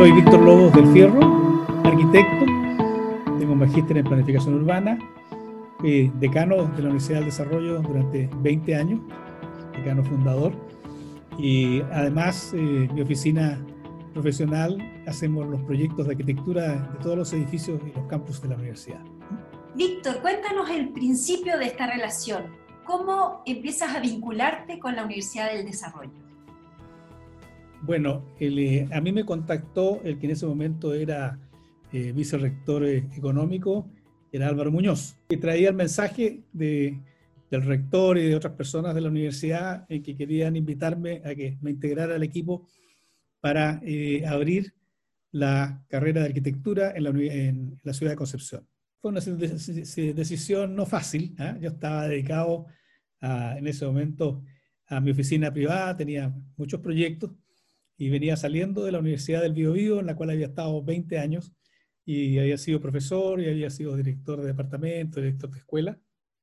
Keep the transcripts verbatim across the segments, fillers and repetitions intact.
soy Víctor Lobos del Fierro, arquitecto, tengo un magíster en planificación urbana, fui decano de la Universidad del Desarrollo durante veinte años, decano fundador, y además eh, mi oficina profesional hacemos los proyectos de arquitectura de todos los edificios y los campus de la universidad. Víctor, cuéntanos el principio de esta relación. ¿Cómo empiezas a vincularte con la Universidad del Desarrollo? Bueno, el, eh, a mí me contactó el que en ese momento era eh, vicerrector eh, económico, era Álvaro Muñoz, que traía el mensaje de, del rector y de otras personas de la universidad en que querían invitarme a que me integrara al equipo para eh, abrir la carrera de arquitectura en la, en la ciudad de Concepción. Fue una decisión no fácil, ¿eh? Yo estaba dedicado a, en ese momento a mi oficina privada, tenía muchos proyectos y venía saliendo de la Universidad del Biobío, en la cual había estado veinte años y había sido profesor y había sido director de departamento, director de escuela.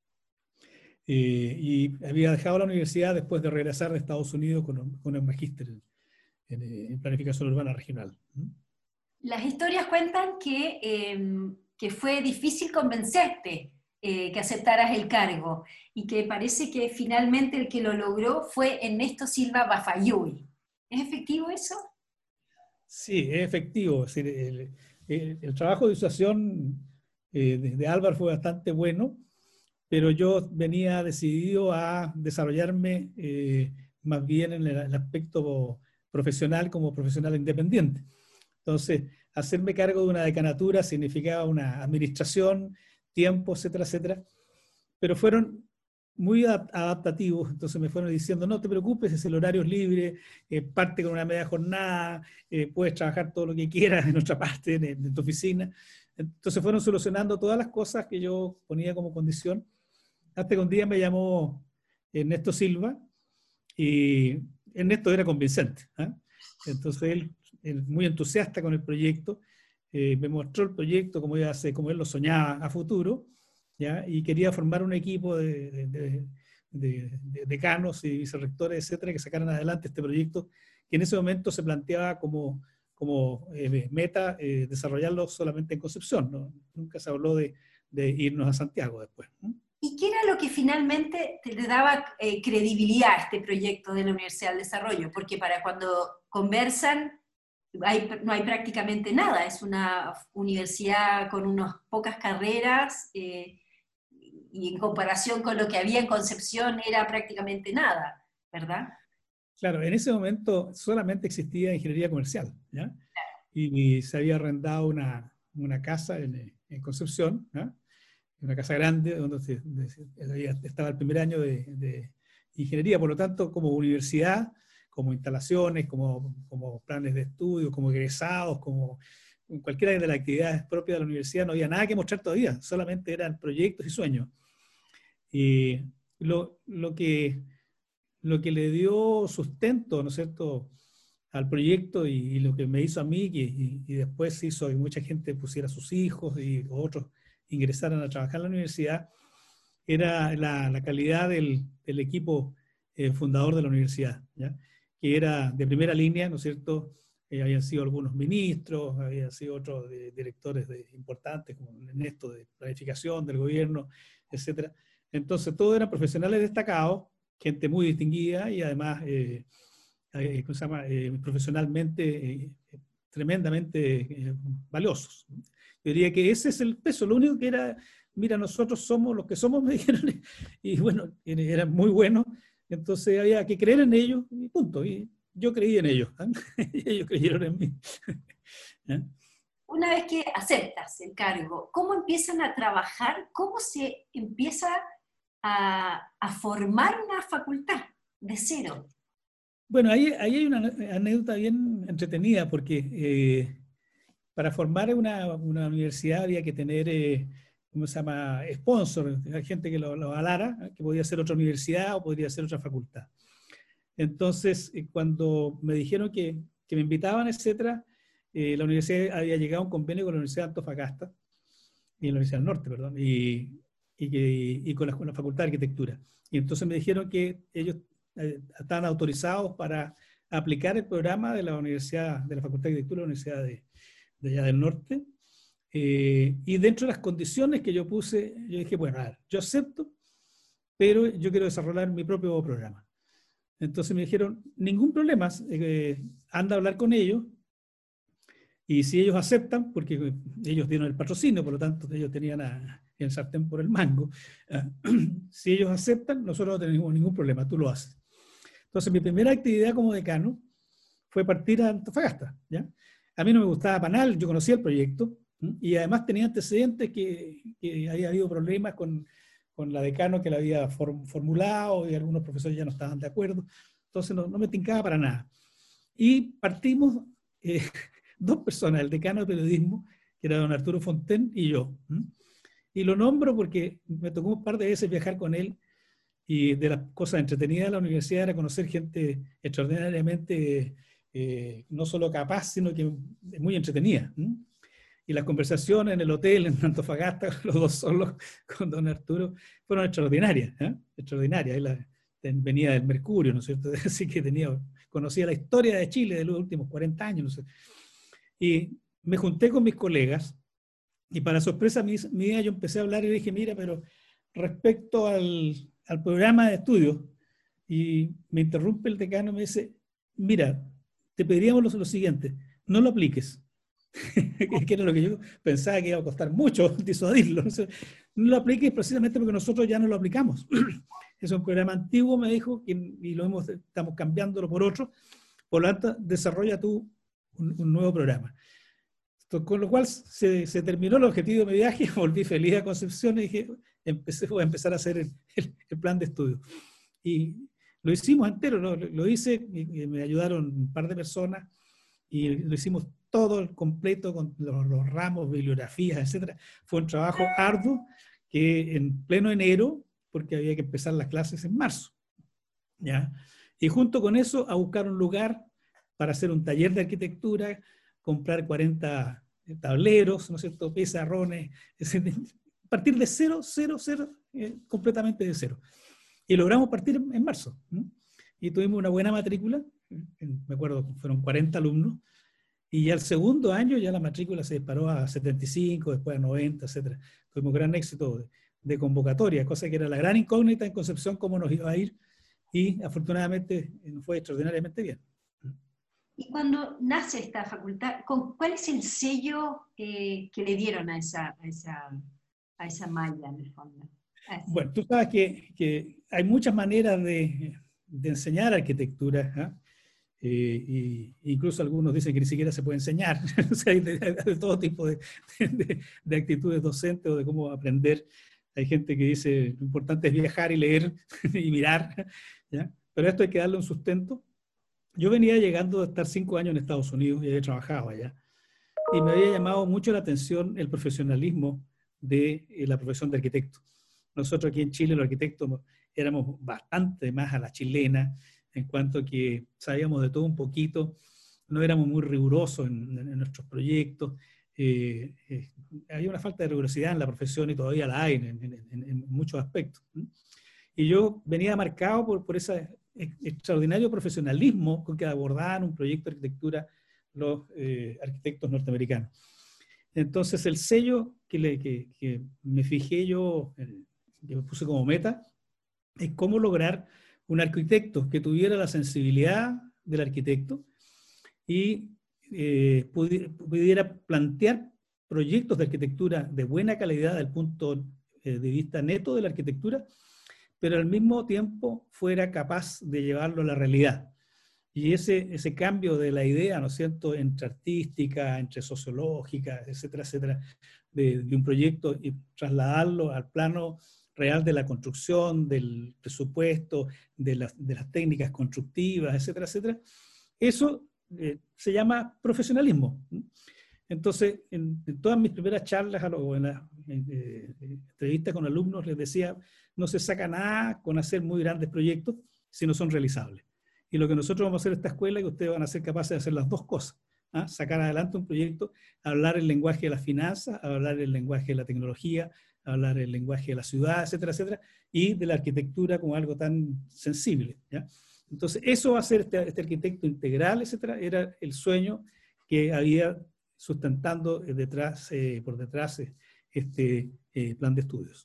Eh, y había dejado la universidad después de regresar de Estados Unidos con un, con un magíster en, en, en planificación urbana regional. Las historias cuentan que, eh, que fue difícil convencerte eh, que aceptaras el cargo y que parece que finalmente el que lo logró fue Ernesto Silva Bafayuy. ¿Es efectivo eso? Sí, es efectivo. Es decir, el, el, el trabajo de disuasión eh, de, de Álvaro fue bastante bueno, pero yo venía decidido a desarrollarme eh, más bien en el, el aspecto profesional como profesional independiente. Entonces, hacerme cargo de una decanatura significaba una administración, tiempo, etcétera, etcétera. Pero fueron muy adaptativos, entonces me fueron diciendo, no te preocupes, es el horario es libre, eh, parte con una media jornada, eh, puedes trabajar todo lo que quieras en otra parte, en, en tu oficina. Entonces fueron solucionando todas las cosas que yo ponía como condición, hasta que un día me llamó Ernesto Silva, y Ernesto era convincente, ¿eh? Entonces él, él, muy entusiasta con el proyecto, eh, me mostró el proyecto como, iba a ser, como él lo soñaba a futuro, ¿ya? Y quería formar un equipo de, de, de, de, de decanos y vicerrectores, etcétera, que sacaran adelante este proyecto, que en ese momento se planteaba como, como eh, meta eh, desarrollarlo solamente en Concepción, ¿no? Nunca se habló de, de irnos a Santiago después, ¿no? ¿Y qué era lo que finalmente te le daba eh, credibilidad a este proyecto de la Universidad del Desarrollo? Porque para cuando conversan hay, no hay prácticamente nada, es una universidad con unas pocas carreras eh, y en comparación con lo que había en Concepción era prácticamente nada, ¿verdad? Claro, en ese momento solamente existía ingeniería comercial, ¿ya? Y, y se había arrendado una, una casa en, en Concepción, ¿ya? Una casa grande, donde se, de, de, estaba el primer año de, de ingeniería, por lo tanto, como universidad, como instalaciones, como, como planes de estudio, como egresados, como cualquiera de las actividades propias de la universidad, no había nada que mostrar todavía, solamente eran proyectos y sueños. Y lo, lo, que, lo que le dio sustento, ¿no es cierto?, al proyecto y, y lo que me hizo a mí, y, y, y después hizo que mucha gente pusiera a sus hijos y otros ingresaran a trabajar en la universidad, era la, la calidad del, del equipo eh, fundador de la universidad, ¿ya? Que era de primera línea, ¿no es cierto? Eh, habían sido algunos ministros, habían sido otros de, directores de, importantes, como Ernesto, de planificación del gobierno, etcétera. Entonces, todos eran profesionales destacados, gente muy distinguida y además, eh, eh, ¿cómo se llama? Eh, profesionalmente eh, tremendamente eh, valiosos. Yo diría que ese es el peso, lo único que era, mira, nosotros somos los que somos, me dijeron, y bueno, eran muy buenos, entonces había que creer en ellos, y punto, y yo creí en ellos, ¿eh? Y ellos creyeron en mí. ¿Eh? Una vez que aceptas el cargo, ¿cómo empiezan a trabajar? ¿Cómo se empieza a, a formar una facultad de cero? Bueno, ahí, ahí hay una anécdota bien entretenida, porque eh, para formar una, una universidad había que tener, eh, ¿cómo se llama?, sponsor, gente que lo, lo avalara, que podía ser otra universidad o podría ser otra facultad. Entonces, eh, cuando me dijeron que, que me invitaban, etcétera, eh, la universidad había llegado a un convenio con la Universidad de Antofagasta, y la Universidad del Norte, perdón, y, y, que, y con, la, con la Facultad de Arquitectura. Y entonces me dijeron que ellos eh, estaban autorizados para a aplicar el programa de la Universidad, de la Facultad de Arquitectura de la Universidad de, de allá del norte. Eh, y dentro de las condiciones que yo puse, yo dije, bueno, a ver, yo acepto, pero yo quiero desarrollar mi propio programa. Entonces me dijeron, ningún problema, eh, anda a hablar con ellos, y si ellos aceptan, porque ellos dieron el patrocinio, por lo tanto ellos tenían a, el sartén por el mango, uh, si ellos aceptan, nosotros no tenemos ningún problema, tú lo haces. Entonces mi primera actividad como decano fue partir a Antofagasta, ¿ya? A mí no me gustaba Panal, yo conocía el proyecto, y además tenía antecedentes que, que había habido problemas con, con la decano que la había form, formulado y algunos profesores ya no estaban de acuerdo. Entonces no, no me tincaba para nada. Y partimos eh, dos personas, el decano de periodismo, que era don Arturo Fonten, y yo. Y lo nombro porque me tocó un par de veces viajar con él, y de las cosas entretenidas de la universidad era conocer gente extraordinariamente eh, no solo capaz, sino que muy entretenida. ¿Mm? Y las conversaciones en el hotel en Antofagasta, los dos solos con don Arturo, fueron extraordinarias, ¿eh? extraordinarias. Él la, venía del Mercurio, ¿no es cierto? Así que tenía, conocía la historia de Chile de los últimos cuarenta años, no sé. Y me junté con mis colegas, y para sorpresa mía yo empecé a hablar y dije, mira, pero respecto al, al programa de estudio, y me interrumpe el decano y me dice, mira, te pediríamos lo, lo siguiente, no lo apliques. Que era lo que yo pensaba que iba a costar mucho disuadirlo. No, sé, no lo apliques precisamente porque nosotros ya no lo aplicamos. Es un programa antiguo, me dijo, que, y lo hemos, estamos cambiándolo por otro. Por lo tanto, desarrolla tú un, un nuevo programa. Entonces, con lo cual se, se terminó el objetivo de mi viaje, volví feliz a Concepción y dije, empecé, voy a empezar a hacer el, el, el plan de estudio. Y lo hicimos entero, lo, lo hice, y, y me ayudaron un par de personas, y lo hicimos todo completo con los, los ramos, bibliografías, etcétera. Fue un trabajo arduo que en pleno enero, porque había que empezar las clases en marzo, ¿ya? Y junto con eso a buscar un lugar para hacer un taller de arquitectura, comprar cuarenta tableros, ¿no es cierto?, pizarrones, etcétera. Partir de cero, cero, cero, eh, completamente de cero. Y logramos partir en, en marzo, ¿no? Y tuvimos una buena matrícula, me acuerdo, fueron cuarenta alumnos, y ya el segundo año ya la matrícula se disparó a setenta y cinco, después a noventa, etcétera. Tuvimos gran éxito de, de convocatoria, cosa que era la gran incógnita en Concepción, cómo nos iba a ir, y afortunadamente nos fue extraordinariamente bien. Y cuando nace esta facultad, ¿cuál es el sello eh, que le dieron a esa, a, esa, a esa malla en el fondo? Bueno, tú sabes que, que hay muchas maneras de, de enseñar arquitectura, ¿eh? Eh, y incluso algunos dicen que ni siquiera se puede enseñar. O sea, hay de, de todo tipo de, de, de actitudes docentes o de cómo aprender. Hay gente que dice lo importante es viajar y leer y mirar, ¿ya? Pero esto hay que darle un sustento. Yo venía llegando a estar cinco años en Estados Unidos y había trabajado allá, y me había llamado mucho la atención el profesionalismo de eh, la profesión de arquitecto. Nosotros aquí en Chile los arquitectos éramos bastante más a la chilena, en cuanto a que sabíamos de todo un poquito, no éramos muy rigurosos en, en, en nuestros proyectos, eh, eh, había una falta de rigurosidad en la profesión y todavía la hay en, en, en, en muchos aspectos. Y yo venía marcado por, por ese extraordinario profesionalismo con que abordaban un proyecto de arquitectura los eh, arquitectos norteamericanos. Entonces el sello que, le, que, que me fijé yo, que me puse como meta, es cómo lograr un arquitecto que tuviera la sensibilidad del arquitecto y eh, pudiera plantear proyectos de arquitectura de buena calidad desde el punto de vista neto de la arquitectura, pero al mismo tiempo fuera capaz de llevarlo a la realidad. Y ese, ese cambio de la idea, ¿no es cierto?, entre artística, entre sociológica, etcétera, etcétera, de, de un proyecto y trasladarlo al plano real de la construcción, del presupuesto, de las, de las técnicas constructivas, etcétera, etcétera, eso eh, se llama profesionalismo. Entonces, en, en todas mis primeras charlas o en las eh, entrevistas con alumnos les decía, no se saca nada con hacer muy grandes proyectos si no son realizables. Y lo que nosotros vamos a hacer en esta escuela es que ustedes van a ser capaces de hacer las dos cosas. ¿Ah? Sacar adelante un proyecto, hablar el lenguaje de las finanzas, hablar el lenguaje de la tecnología, hablar el lenguaje de la ciudad, etcétera, etcétera, y de la arquitectura como algo tan sensible, ¿ya? Entonces, eso va a ser este, este arquitecto integral, etcétera, era el sueño que había sustentando detrás, eh, por detrás este eh, plan de estudios.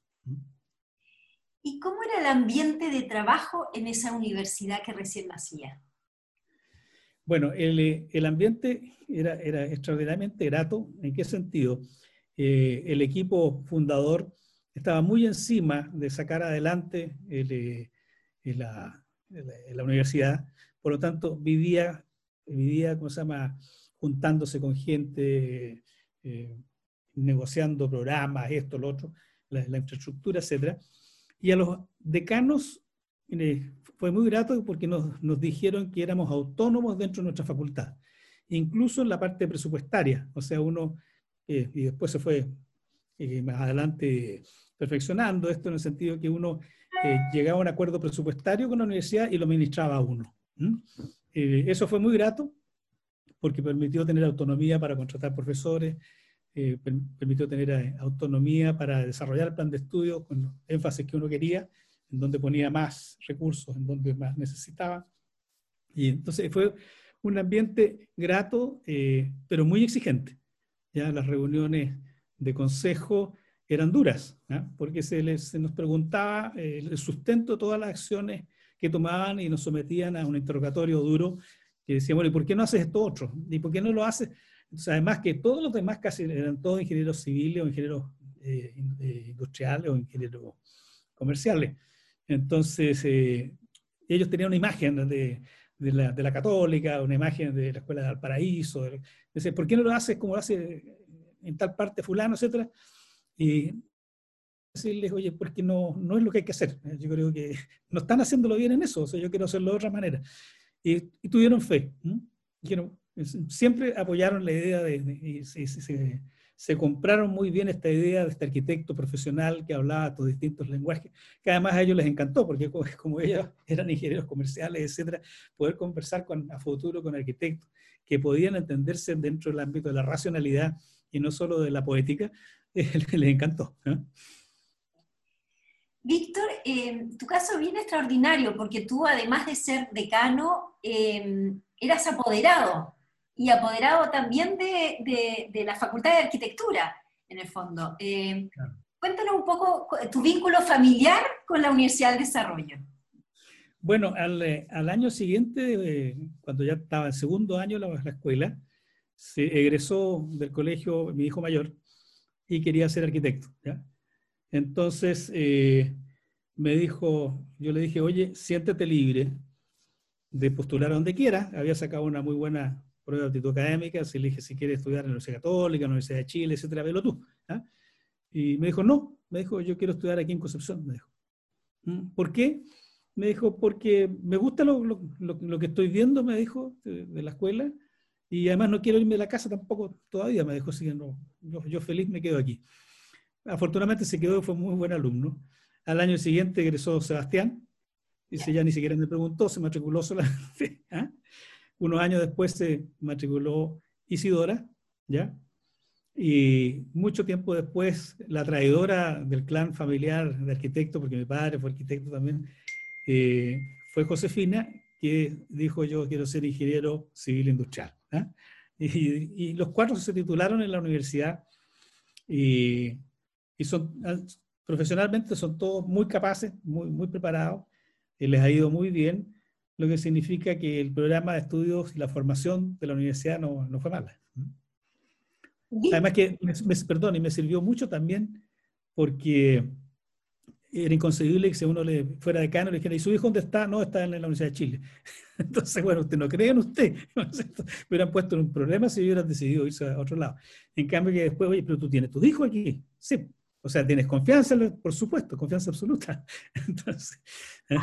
¿Y cómo era el ambiente de trabajo en esa universidad que recién nacía? Bueno, el, el ambiente era, era extraordinariamente grato. ¿En qué sentido? Eh, el equipo fundador estaba muy encima de sacar adelante el, eh, la, la, la universidad. Por lo tanto, vivía, vivía, ¿cómo se llama?, juntándose con gente, eh, negociando programas, esto, lo otro, la, la infraestructura, etcétera. Y a los decanos eh, fue muy grato porque nos, nos dijeron que éramos autónomos dentro de nuestra facultad, incluso en la parte presupuestaria. O sea, uno, eh, y después se fue eh, más adelante perfeccionando esto en el sentido que uno eh, llegaba a un acuerdo presupuestario con la universidad y lo administraba uno. ¿Mm? Eh, eso fue muy grato porque permitió tener autonomía para contratar profesores, eh, per, permitió tener eh, autonomía para desarrollar el plan de estudio con los énfasis que uno quería, en donde ponía más recursos, en donde más necesitaba. Y entonces fue un ambiente grato, eh, pero muy exigente. Ya las reuniones de consejo eran duras, ¿no? Porque se, les, se nos preguntaba eh, el sustento de todas las acciones que tomaban y nos sometían a un interrogatorio duro que decía, bueno, ¿y por qué no haces esto otro? ¿Y por qué no lo haces? Entonces, además que todos los demás casi eran todos ingenieros civiles o ingenieros eh, industriales o ingenieros comerciales. Entonces, eh, ellos tenían una imagen de, de, la, de la católica, una imagen de la escuela de Valparaíso. Entonces, ¿por qué no lo haces como lo hace en tal parte fulano, etcétera? Y decirles, oye, porque no, no es lo que hay que hacer. Yo creo que no están haciéndolo bien en eso, o sea, yo quiero hacerlo de otra manera. Y, y tuvieron fe. ¿Mm? Dijeron, siempre apoyaron la idea de, de y se, se, se compraron muy bien esta idea de este arquitecto profesional que hablaba estos distintos lenguajes, que además a ellos les encantó, porque como, como ellos eran ingenieros comerciales, etcétera, poder conversar con, a futuro con arquitectos que podían entenderse dentro del ámbito de la racionalidad y no solo de la poética, eh, les encantó. ¿eh? Víctor, eh, tu caso es bien extraordinario porque tú, además de ser decano, eh, eras apoderado, y apoderado también de, de, de la Facultad de Arquitectura, en el fondo. Eh, claro. Cuéntanos un poco tu vínculo familiar con la Universidad del Desarrollo. Bueno, al, al año siguiente, eh, cuando ya estaba en segundo año la, la escuela, se egresó del colegio mi hijo mayor y quería ser arquitecto, ¿ya? Entonces, eh, me dijo, yo le dije, oye, siéntete libre de postular a donde quiera. Había sacado una muy buena prueba de aptitud académica, así le dije, si quieres estudiar en la Universidad Católica, en la Universidad de Chile, etcétera, velo tú. ¿Ah? Y me dijo, no, me dijo, yo quiero estudiar aquí en Concepción, me dijo. ¿Por qué? Me dijo, porque me gusta lo, lo, lo, lo que estoy viendo, me dijo, de, de la escuela, y además no quiero irme de la casa tampoco todavía, me dijo, así que no, yo, yo feliz me quedo aquí. Afortunadamente se quedó, fue muy buen alumno. Al año siguiente egresó Sebastián, y yeah. ya ni siquiera me preguntó, se matriculó solamente. ¿Ah? Unos años después se matriculó Isidora, ¿ya? Y mucho tiempo después, la traidora del clan familiar de arquitectos, porque mi padre fue arquitecto también, eh, fue Josefina, que dijo, yo quiero ser ingeniero civil industrial. ¿Ah? Y, y los cuatro se titularon en la universidad, y y son, profesionalmente son todos muy capaces, muy, muy preparados, y les ha ido muy bien, lo que significa que el programa de estudios y la formación de la universidad no, no fue mala. Además que, me, me, perdón, y me sirvió mucho también porque era inconcebible que si uno le fuera decano le dijera, ¿y su hijo dónde está? No, está en la Universidad de Chile. Entonces, bueno, usted no cree en usted. Me hubieran puesto en un problema si hubieran decidido irse a otro lado. En cambio que después, oye, pero tú tienes tu hijo aquí. Sí. O sea, tienes confianza, por supuesto, confianza absoluta. Entonces, ¿eh?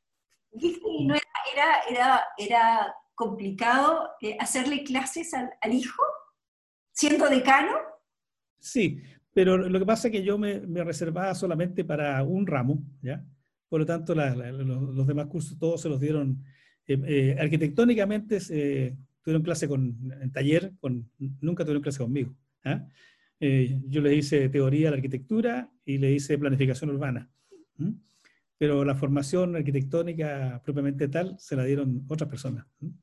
¿No era, era, era, era complicado eh, hacerle clases al, al hijo, siendo decano? Sí, pero lo que pasa es que yo me, me reservaba solamente para un ramo, ¿ya? Por lo tanto, la, la, los, los demás cursos todos se los dieron. Eh, eh, arquitectónicamente eh, tuvieron clase con, en taller, con, nunca tuvieron clase conmigo. ¿eh? Eh, yo le hice teoría de la arquitectura y le hice planificación urbana. ¿Mm? pero la formación arquitectónica propiamente tal se la dieron otras personas.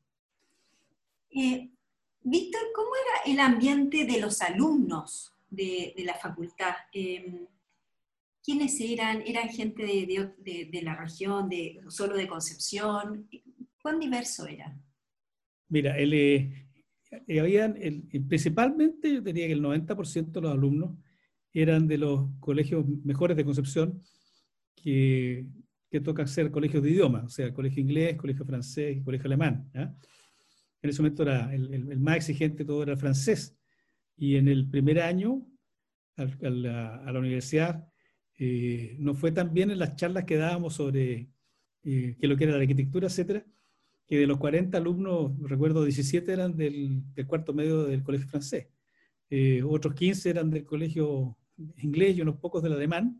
Eh, Víctor, ¿cómo era el ambiente de los alumnos de, de la facultad? Eh, ¿Quiénes eran? ¿Eran gente de, de, de, de la región, de, solo de Concepción? ¿Cuán diverso era? Mira, el, eh, eh, habían, el, principalmente yo diría que el noventa por ciento de los alumnos eran de los colegios mejores de Concepción, que, que tocan ser colegios de idioma, o sea, colegio inglés, colegio francés y colegio alemán. ¿Ya? En ese momento era el, el, el más exigente, todo era francés. Y en el primer año al, a, la, a la universidad eh, nos fue tan bien en las charlas que dábamos sobre eh, qué lo que era la arquitectura, etcétera, que de los cuarenta alumnos, recuerdo diecisiete eran del, del cuarto medio del colegio francés. Eh, otros quince eran del colegio inglés y unos pocos del alemán.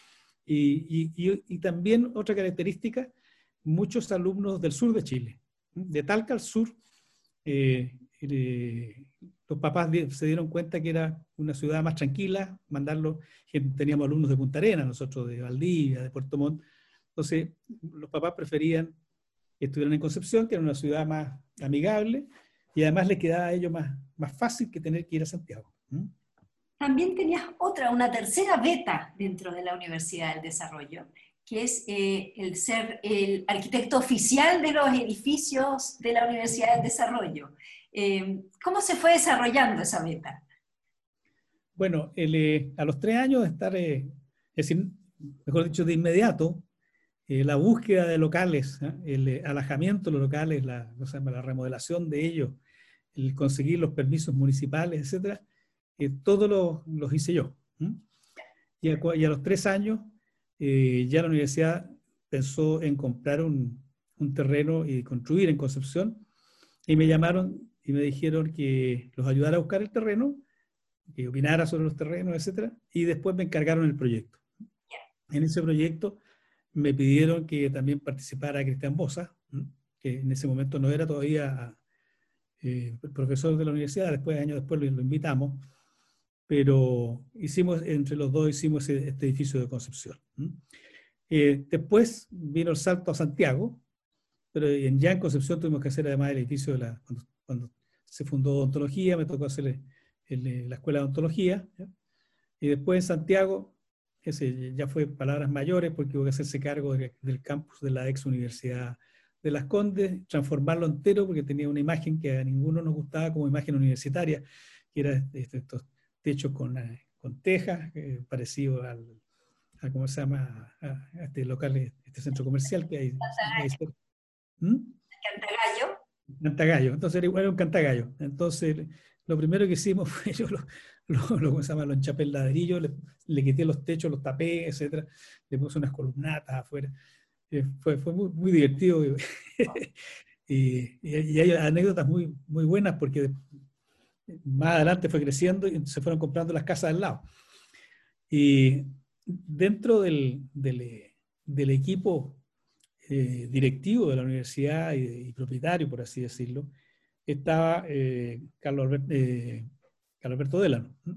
Y, y, y, y también otra característica, muchos alumnos del sur de Chile, de Talca al sur. Eh, eh, los papás se dieron cuenta que era una ciudad más tranquila, mandarlo, teníamos alumnos de Punta Arenas, nosotros de Valdivia, de Puerto Montt, entonces los papás preferían que estuvieran en Concepción, que era una ciudad más amigable, y además les quedaba a ellos más, más fácil que tener que ir a Santiago. ¿Mm? También tenías otra, una tercera beta dentro de la Universidad del Desarrollo, que es eh, el ser el arquitecto oficial de los edificios de la Universidad del Desarrollo. Eh, ¿Cómo se fue desarrollando esa beta? Bueno, el, eh, a los tres años de estar, eh, es decir, mejor dicho, de inmediato, eh, la búsqueda de locales, ¿eh? el eh, alojamiento de los locales, la, o sea, la remodelación de ellos, el conseguir los permisos municipales, etcétera, eh, todos los, los hice yo. ¿eh? Y, a, y a los tres años eh, ya la universidad pensó en comprar un, un terreno y construir en Concepción, y me llamaron y me dijeron que los ayudara a buscar el terreno, que opinara sobre los terrenos, etcétera, y después me encargaron el proyecto. En ese proyecto me pidieron que también participara Cristian Bosa, que en ese momento no era todavía eh, profesor de la universidad, después, años después lo, lo invitamos, pero hicimos, entre los dos hicimos este edificio de Concepción. Eh, después vino el salto a Santiago, pero en, ya en Concepción tuvimos que hacer además el edificio de la, cuando, cuando se fundó odontología, me tocó hacer el, el, la escuela de odontología, ¿ya? Y después en Santiago, ese ya fue palabras mayores porque hubo que hacerse cargo de, del campus de la ex Universidad de Las Condes, transformarlo entero porque tenía una imagen que a ninguno nos gustaba como imagen universitaria, que era estos techos con, con tejas, eh, parecido al, a, ¿cómo se llama?, a, a este local, este centro comercial que hay. Cantagallo. ¿Mm? Cantagallo. Cantagallo, entonces era igual un cantagallo. Entonces lo primero que hicimos fue, yo lo, lo, lo, ¿cómo se llama?, lo enchapé en ladrillo, le, le quité los techos, los tapé, etcétera, le puse unas columnatas afuera. Eh, fue, fue muy, muy divertido. y, y, y hay anécdotas muy, muy buenas porque más adelante fue creciendo y se fueron comprando las casas al lado. Y dentro del, del, del equipo eh, directivo de la universidad y, y propietario, por así decirlo, estaba eh, Carlos, Albert, eh, Carlos Alberto Delano, ¿eh?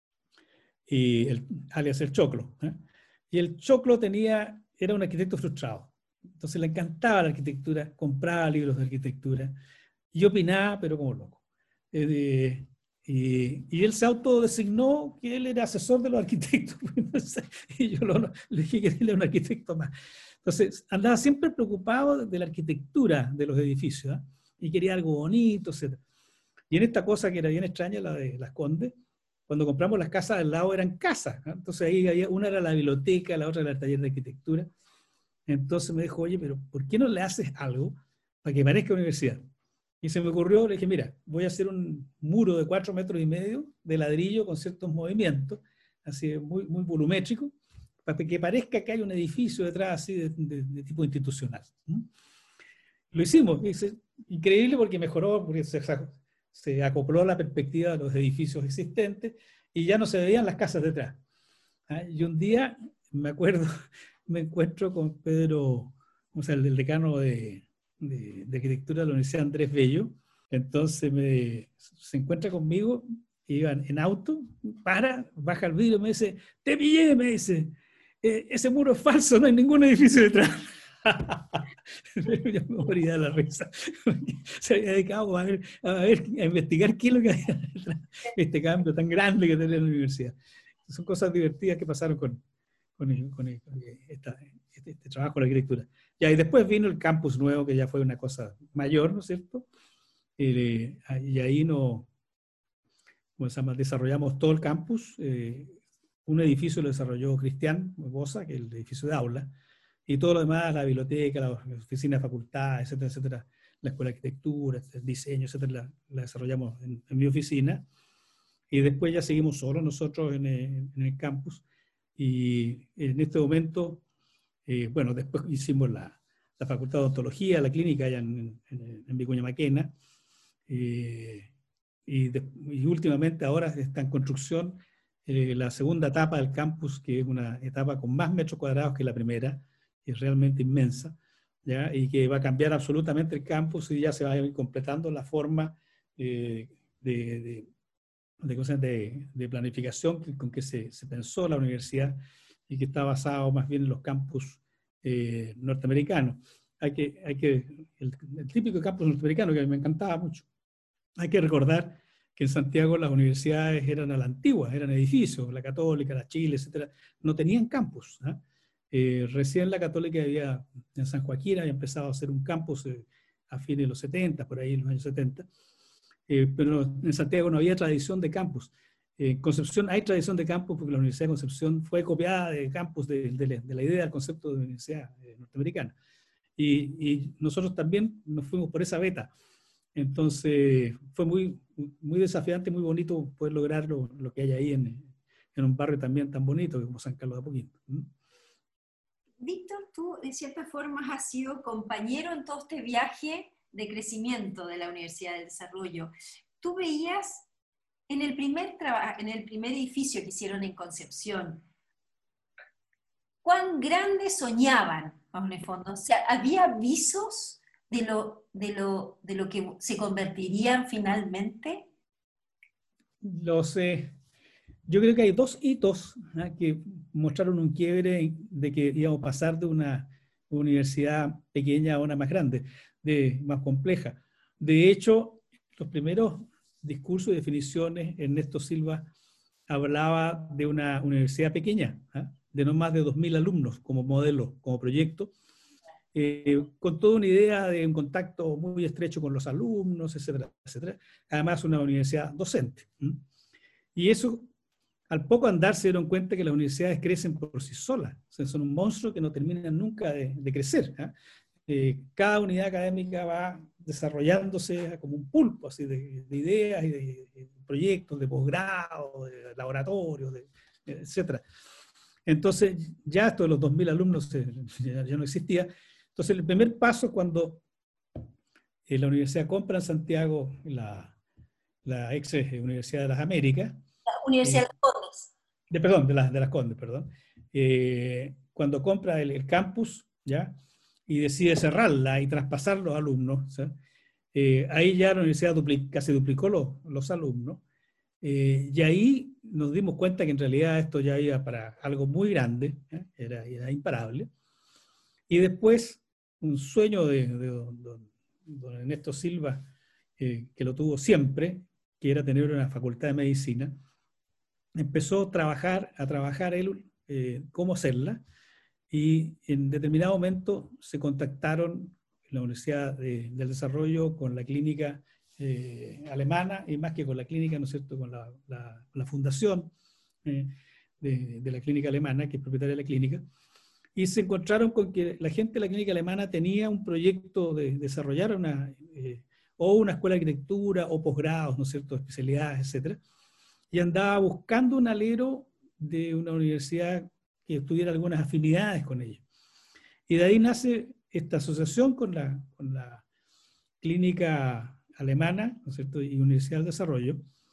y el, alias el Choclo. ¿eh? Y el Choclo tenía, era un arquitecto frustrado. Entonces le encantaba la arquitectura, compraba libros de arquitectura, y opinaba, pero como loco. Eh, de, y, y él se autodesignó que él era asesor de los arquitectos. Y yo lo, le dije que él era un arquitecto más. Entonces andaba siempre preocupado de la arquitectura de los edificios, ¿eh? Y quería algo bonito, etcétera. Y en esta cosa que era bien extraña, la de Las Condes, cuando compramos las casas al lado eran casas, ¿eh? Entonces ahí había, una era la biblioteca, la otra era el taller de arquitectura. Entonces me dijo, oye, pero ¿por qué no le haces algo para que parezca universidad? Y se me ocurrió, le dije, mira, voy a hacer un muro de cuatro metros y medio de ladrillo con ciertos movimientos, así muy, muy volumétrico, para que parezca que hay un edificio detrás así de, de, de tipo institucional. ¿Mm? Lo hicimos, y es increíble porque mejoró, porque se, se acopló a la perspectiva de los edificios existentes y ya no se veían las casas detrás. ¿Ah? Y un día, me acuerdo, me encuentro con Pedro, o sea, el del decano de, de, de arquitectura de la Universidad Andrés Bello. Entonces me, se encuentra conmigo, iban en auto, para, baja el vidrio y me dice, te pillé, me dice. eh, ese muro es falso, no hay ningún edificio detrás. Yo me moría de la risa. Se había dedicado a, ver, a, ver, a investigar qué es lo que había detrás de este cambio tan grande que tenía la universidad. Son cosas divertidas que pasaron con, con, el, con, el, con esta, este, este trabajo de la arquitectura. Ya, y después vino el campus nuevo, que ya fue una cosa mayor, ¿no es cierto? Eh, y ahí no, pues, desarrollamos todo el campus. Eh, un edificio lo desarrolló Cristian Bosa, que es el edificio de aula, y todo lo demás, la biblioteca, la oficina de facultad, etcétera, etcétera, la escuela de arquitectura, el diseño, etcétera, la, la desarrollamos en, en mi oficina. Y después ya seguimos solos nosotros en el, en el campus. Y en este momento, eh, bueno, después hicimos la, la facultad de odontología, la clínica allá en, en, en Vicuña Maquena. Eh, y, de, y últimamente ahora está en construcción eh, la segunda etapa del campus, que es una etapa con más metros cuadrados que la primera, que es realmente inmensa, ¿ya? Y que va a cambiar absolutamente el campus y ya se va a ir completando la forma eh, de, de, de, cosas de, de planificación con que se, se pensó la universidad y que está basado más bien en los campus eh, norteamericanos. Hay que, hay que, el, el típico campus norteamericano que a mí me encantaba mucho. Hay que recordar que en Santiago las universidades eran a la antigua, eran edificios, la Católica, la Chile, etcétera, no tenían campus. ¿eh? Eh, recién la Católica había, en San Joaquín había empezado a hacer un campus eh, a fines de los setenta, por ahí en los años setenta, eh, pero en Santiago no había tradición de campus. En eh, Concepción hay tradición de campus porque la Universidad de Concepción fue copiada de campus de, de, de la idea del concepto de universidad eh, norteamericana. Y, y nosotros también nos fuimos por esa beta. Entonces fue muy, muy desafiante, muy bonito poder lograr lo, lo que hay ahí en, en un barrio también tan bonito como San Carlos de Apoquindo. ¿Mm? Víctor, tú de cierta forma has sido compañero en todo este viaje de crecimiento de la Universidad del Desarrollo. Tú veías en el primer, en el primer edificio que hicieron en Concepción, cuán grande soñaban, en el fondo. O sea, había avisos de lo, de lo, de lo que se convertirían finalmente. Los, eh, yo creo que hay dos hitos ¿eh? que mostraron un quiebre de que íbamos a pasar de una universidad pequeña a una más grande, de, más compleja. De hecho, los primeros discursos y definiciones, Ernesto Silva hablaba de una universidad pequeña, ¿eh? de no más de dos mil alumnos como modelo, como proyecto, eh, con toda una idea de un contacto muy estrecho con los alumnos, etcétera, etcétera. Además, una universidad docente. ¿eh? Y eso, al poco andar, se dieron cuenta que las universidades crecen por sí solas. O sea, son un monstruo que no terminan nunca de, de crecer. ¿eh? Eh, cada unidad académica va desarrollándose como un pulpo así de, de ideas y de, de proyectos de posgrado, de laboratorios, de, etcétera. Entonces, ya esto de los dos mil alumnos eh, ya, ya no existía. Entonces, el primer paso cuando eh, la universidad compra en Santiago la, la ex Universidad de las Américas, La Universidad eh, de las Condes. de, perdón, de, la, de las Condes, perdón, eh, cuando compra el, el campus, ¿ya? Y decide cerrarla y traspasar los alumnos, ¿sí? eh, ahí ya la universidad dupli, casi duplicó los, los alumnos, eh, y ahí nos dimos cuenta que en realidad esto ya iba para algo muy grande, ¿eh? era, era imparable. Y después, un sueño de, de, de don, don Ernesto Silva, eh, que lo tuvo siempre, que era tener una facultad de medicina, empezó a trabajar, a trabajar él eh, cómo hacerla, y en determinado momento se contactaron la Universidad de, del Desarrollo con la clínica eh, alemana, y más que con la clínica, ¿no es cierto?, con la, la, la fundación eh, de, de la clínica alemana, que es propietaria de la clínica, y se encontraron con que la gente de la clínica alemana tenía un proyecto de desarrollar una, eh, o una escuela de arquitectura, o posgrados, ¿no es cierto?, especialidades, etcétera, y andaba buscando un alero de una universidad que tuviera algunas afinidades con ella. Y de ahí nace esta asociación con la, con la clínica alemana, ¿no es cierto?, y Universidad del Desarrollo,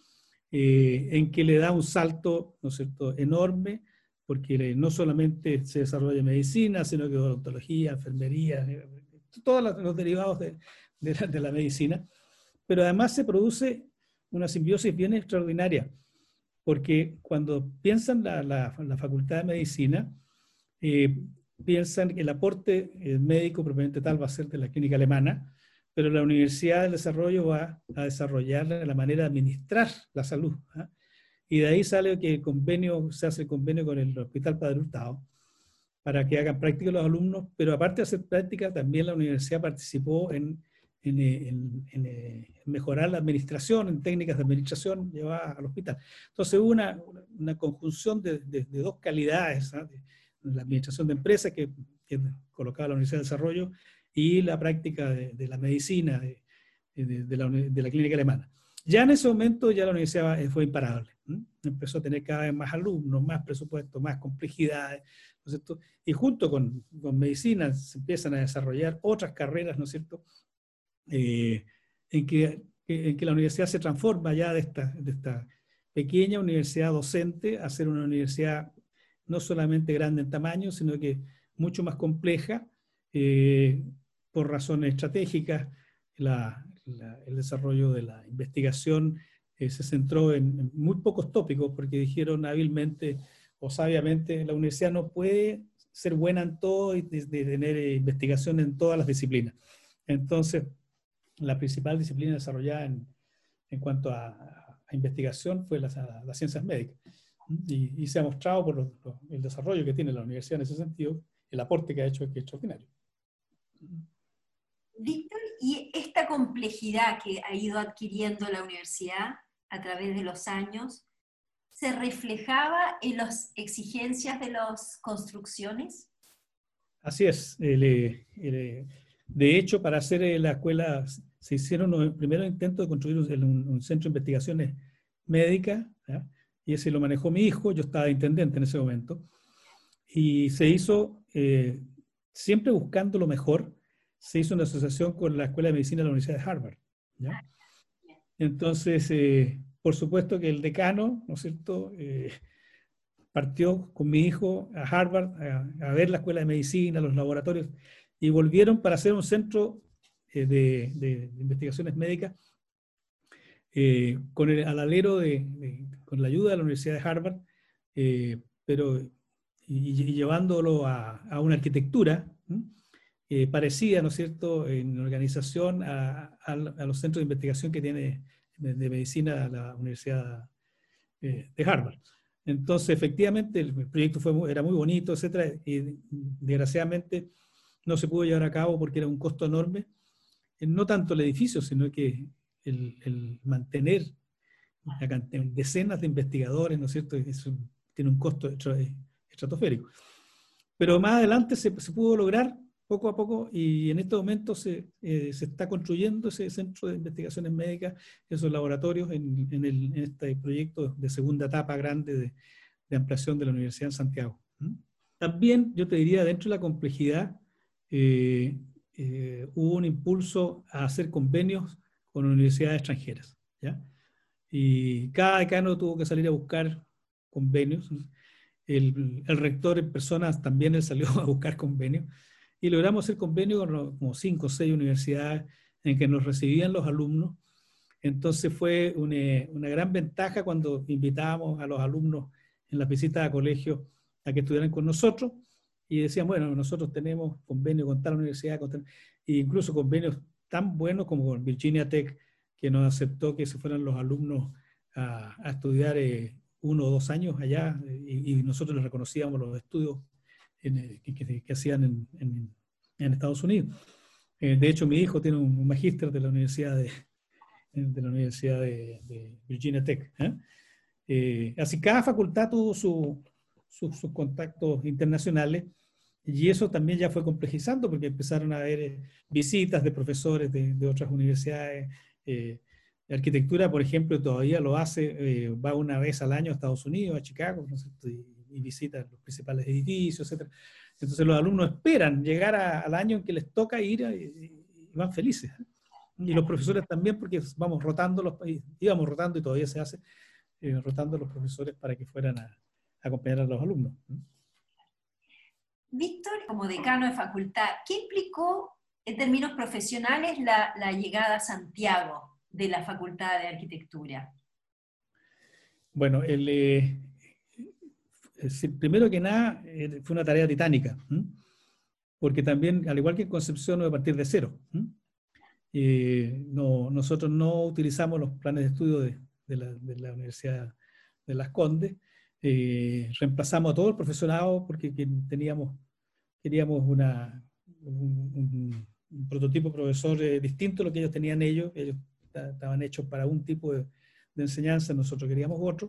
eh, en que le da un salto, ¿no es cierto?, enorme, porque no solamente se desarrolla medicina, sino que odontología, enfermería, todos los derivados de, de, la, de la medicina, pero además se produce una simbiosis bien extraordinaria, porque cuando piensan la, la, la Facultad de Medicina, eh, piensan que el aporte eh, médico propiamente tal va a ser de la clínica alemana, pero la Universidad del Desarrollo va a desarrollar la manera de administrar la salud. ¿eh? Y de ahí sale que el convenio, se hace el convenio con el Hospital Padre Hurtado para que hagan práctica los alumnos, pero aparte de hacer práctica, también la universidad participó en, en, en, en, en mejorar la administración, en técnicas de administración llevadas al hospital. Entonces hubo una, una conjunción de, de, de dos calidades, ¿eh? de la administración de empresas que, que colocaba la Universidad de Desarrollo y la práctica de, de la medicina de, de, de, la, de la clínica alemana. Ya en ese momento ya la universidad fue imparable. ¿eh? Empezó a tener cada vez más alumnos, más presupuesto, más complejidades, ¿no es cierto? Y junto con, con medicina se empiezan a desarrollar otras carreras, ¿no es cierto? Eh, en, que, en que la universidad se transforma ya de esta, de esta pequeña universidad docente a ser una universidad no solamente grande en tamaño, sino que mucho más compleja, eh, por razones estratégicas. La, la, el desarrollo de la investigación eh, se centró en, en muy pocos tópicos, porque dijeron hábilmente o sabiamente, la universidad no puede ser buena en todo y de, de tener eh, investigación en todas las disciplinas. Entonces, la principal disciplina desarrollada en, en cuanto a, a investigación fue las la ciencias médicas. Y, y se ha mostrado por los, los, el desarrollo que tiene la universidad en ese sentido, el aporte que ha hecho es que es extraordinario. Víctor, ¿y esta complejidad que ha ido adquiriendo la universidad a través de los años se reflejaba en las exigencias de las construcciones? Así es. El, el, de hecho, para hacer la escuela se hicieron los primeros intentos de construir un, un centro de investigaciones médicas, ¿ya? Y ese lo manejó mi hijo, yo estaba de intendente en ese momento, y se hizo, eh, siempre buscando lo mejor, se hizo una asociación con la Escuela de Medicina de la Universidad de Harvard, ¿ya? Entonces, eh, por supuesto que el decano, ¿no es cierto?, eh, partió con mi hijo a Harvard a, a ver la Escuela de Medicina, los laboratorios, y volvieron para hacer un centro eh, de, de, de investigaciones médicas eh, con el al alero de, de, con la ayuda de la Universidad de Harvard, eh, pero y, y llevándolo a, a, una arquitectura eh, parecida, ¿no es cierto?, en organización a, a, a los centros de investigación que tiene de, de medicina la Universidad eh, de Harvard. Entonces, efectivamente, el proyecto fue muy, era muy bonito, etcétera, y desgraciadamente no se pudo llevar a cabo porque era un costo enorme, no tanto el edificio, sino que el, el mantener la cantidad, decenas de investigadores, ¿no es cierto?, es un, tiene un costo estratosférico. Pero más adelante se, se pudo lograr poco a poco, y en estos momentos se, eh, se está construyendo ese centro de investigaciones médicas, esos laboratorios en, en, el, en este proyecto de segunda etapa grande de, de ampliación de la Universidad en Santiago. ¿Mm? También, yo te diría, dentro de la complejidad, eh, eh, hubo un impulso a hacer convenios con universidades extranjeras, ¿ya? Y cada decano tuvo que salir a buscar convenios. El, el rector en persona también él salió a buscar convenios, y logramos hacer convenios con como cinco o seis universidades en que nos recibían los alumnos. Entonces fue una, una gran ventaja cuando invitábamos a los alumnos en las visitas a colegios a que estuvieran con nosotros, y decían, bueno, nosotros tenemos convenio con tal universidad, con tal, e incluso convenios tan buenos como con Virginia Tech, que nos aceptó que se fueran los alumnos a, a estudiar eh, uno o dos años allá, y, y nosotros les reconocíamos los estudios en, que, que, que hacían en, en, en Estados Unidos. Eh, de hecho, mi hijo tiene un, un magíster de la Universidad de, de, la Universidad de, de Virginia Tech. ¿eh? Eh, así cada facultad tuvo su, su, sus contactos internacionales, y eso también ya fue complejizando porque empezaron a haber eh, visitas de profesores de, de otras universidades. Eh, de arquitectura, por ejemplo, todavía lo hace, eh, va una vez al año a Estados Unidos, a Chicago, ¿no sé? y, y visita los principales edificios, etcétera. Entonces los alumnos esperan llegar a, al año en que les toca ir a, y, y van felices. ¿eh? Y los profesores también, porque vamos rotando, los, íbamos rotando y todavía se hace, eh, rotando los profesores para que fueran a, a acompañar a los alumnos. Víctor, como decano de facultad, ¿qué implicó en términos profesionales la, la llegada a Santiago de la Facultad de Arquitectura? Bueno, el, eh, es decir, primero que nada, eh, fue una tarea titánica, ¿m? Porque también, al igual que en Concepción, no es a partir de cero. Eh, no, nosotros no utilizamos los planes de estudio de, de, la, de la Universidad de Las Condes. Eh, reemplazamos a todo el profesorado porque teníamos, queríamos una, un, un, un prototipo profesor eh, distinto a lo que ellos tenían ellos. Ellos estaban hechos para un tipo de, de enseñanza, nosotros queríamos otro.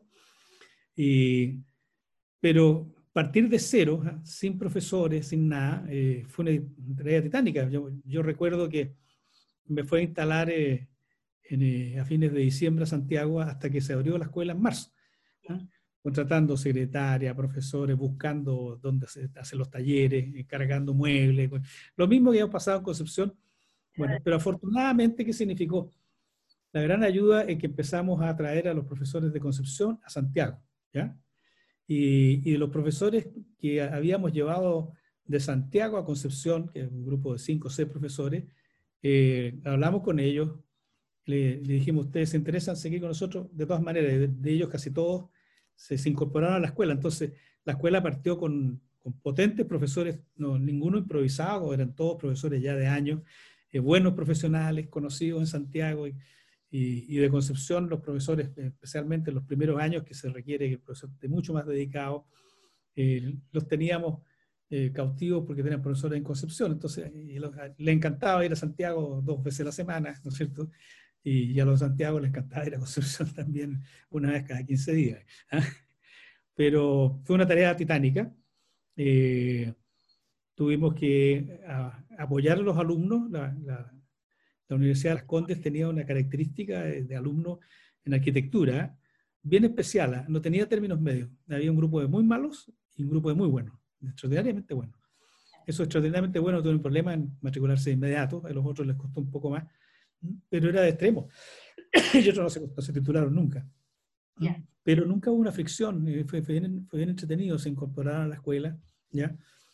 Y, pero partir de cero, ¿eh? Sin profesores, sin nada, eh, fue una tarea titánica. Yo, yo recuerdo que me fue a instalar eh, en, eh, a fines de diciembre a Santiago hasta que se abrió la escuela en marzo, ¿eh? Contratando secretaria, profesores, buscando dónde se hacen los talleres, encargando muebles, lo mismo que había pasado en Concepción. Bueno, pero afortunadamente, ¿qué significó? La gran ayuda es que empezamos a atraer a los profesores de Concepción a Santiago, ¿ya? Y, y de los profesores que habíamos llevado de Santiago a Concepción, que es un grupo de cinco o seis profesores, eh, hablamos con ellos, le, le dijimos, ¿ustedes se interesan en seguir con nosotros? De todas maneras, de, de ellos casi todos se, se incorporaron a la escuela. Entonces, la escuela partió con, con potentes profesores, no, ninguno improvisado, eran todos profesores ya de años, eh, buenos profesionales, conocidos en Santiago, y, y, y de Concepción, los profesores, especialmente en los primeros años, que se requiere que el profesor esté mucho más dedicado, eh, los teníamos eh, cautivos porque tenían profesores en Concepción. Entonces, eh, los, le encantaba ir a Santiago dos veces a la semana, ¿no es cierto? Y, y a los de Santiago les encantaba ir a Concepción también una vez cada quince días. ¿eh? Pero fue una tarea titánica. Eh, tuvimos que a, apoyar a los alumnos. La, la, la Universidad de Las Condes tenía una característica de, de alumnos en arquitectura bien especial, ¿eh? No tenía términos medios. Había un grupo de muy malos y un grupo de muy buenos, extraordinariamente buenos. Eso extraordinariamente bueno, tuvieron un problema en matricularse de inmediato, a los otros les costó un poco más, pero era de extremo. Y otros no se, no se titularon nunca. Yeah. Pero nunca hubo una fricción, fue, fue, bien, fue bien entretenido, se incorporaron a la escuela, ¿ya?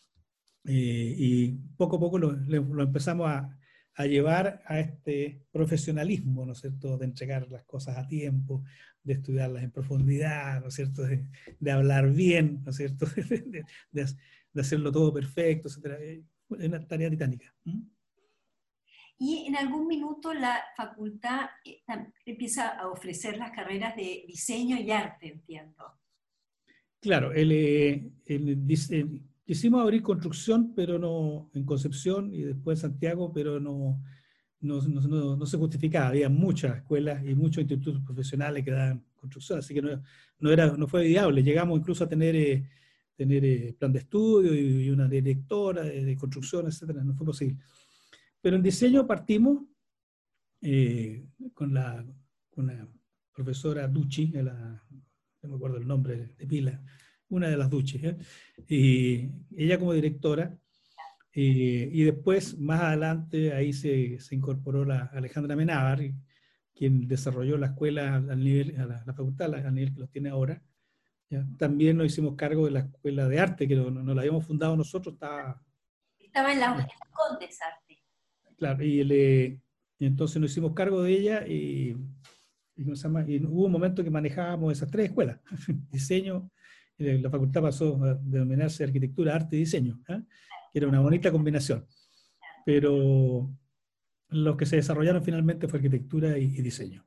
Eh, y poco a poco lo, lo empezamos a, a llevar a este profesionalismo, ¿no es cierto?, de entregar las cosas a tiempo, de estudiarlas en profundidad, ¿no es cierto?, de, de hablar bien, ¿no es cierto?, de, de, de hacerlo todo perfecto, etcétera. Es una tarea titánica. ¿Mm? Y en algún minuto la facultad empieza a ofrecer las carreras de diseño y arte, entiendo. Claro, el, el, el, el, quisimos abrir construcción, pero no en Concepción y después en Santiago, pero no, no, no, no, no se justificaba. Había muchas escuelas y muchos institutos profesionales que daban construcción, así que no, no, era, no fue viable. Llegamos incluso a tener, eh, tener eh, plan de estudio y, y una directora de, de construcción, etcétera. No fue posible. Pero en diseño partimos eh, con, la, con la profesora Ducci, la, no me acuerdo el nombre de pila, una de las Ducci, ¿eh? Y ella como directora, eh, y después, más adelante, ahí se, se incorporó la Alejandra Menábar, quien desarrolló la escuela al nivel, a la, la facultad al nivel que los tiene ahora. ¿Ya? También nos hicimos cargo de la escuela de arte, que no, no la habíamos fundado nosotros, estaba... Estaba en Las Condes Arte. Claro, y, le, y entonces nos hicimos cargo de ella y, y, nos llama, y hubo un momento que manejábamos esas tres escuelas, diseño, y la facultad pasó a denominarse arquitectura, arte y diseño, ¿eh? Que era una bonita combinación, pero los que se desarrollaron finalmente fue arquitectura y, y diseño.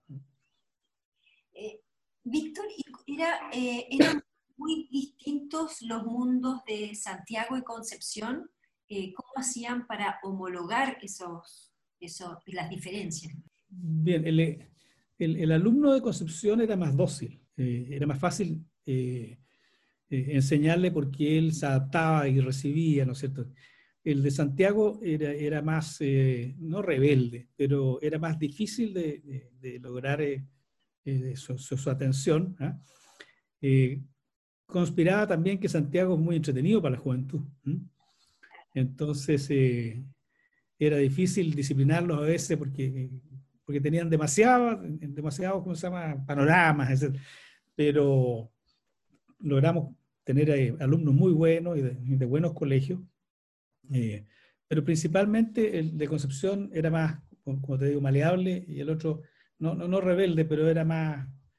Eh, Víctor, era, eh, eran muy distintos los mundos de Santiago y Concepción. Eh, ¿Cómo hacían para homologar esos, esos, las diferencias? Bien, el, el, el alumno de Concepción era más dócil, eh, era más fácil eh, eh, enseñarle porque él se adaptaba y recibía, ¿no es cierto? El de Santiago era, era más, eh, no rebelde, pero era más difícil de, de, de lograr eh, eh, su, su, su atención. ¿eh? Eh, conspiraba también que Santiago es muy entretenido para la juventud. ¿eh? Entonces, eh, era difícil disciplinarlos a veces porque, porque tenían demasiados, demasiado, ¿cómo se llama?, panoramas, etcétera. Pero logramos tener eh, alumnos muy buenos y de, de buenos colegios, eh, pero principalmente el de Concepción era más, como te digo, maleable, y el otro, no, no, no rebelde, pero era más,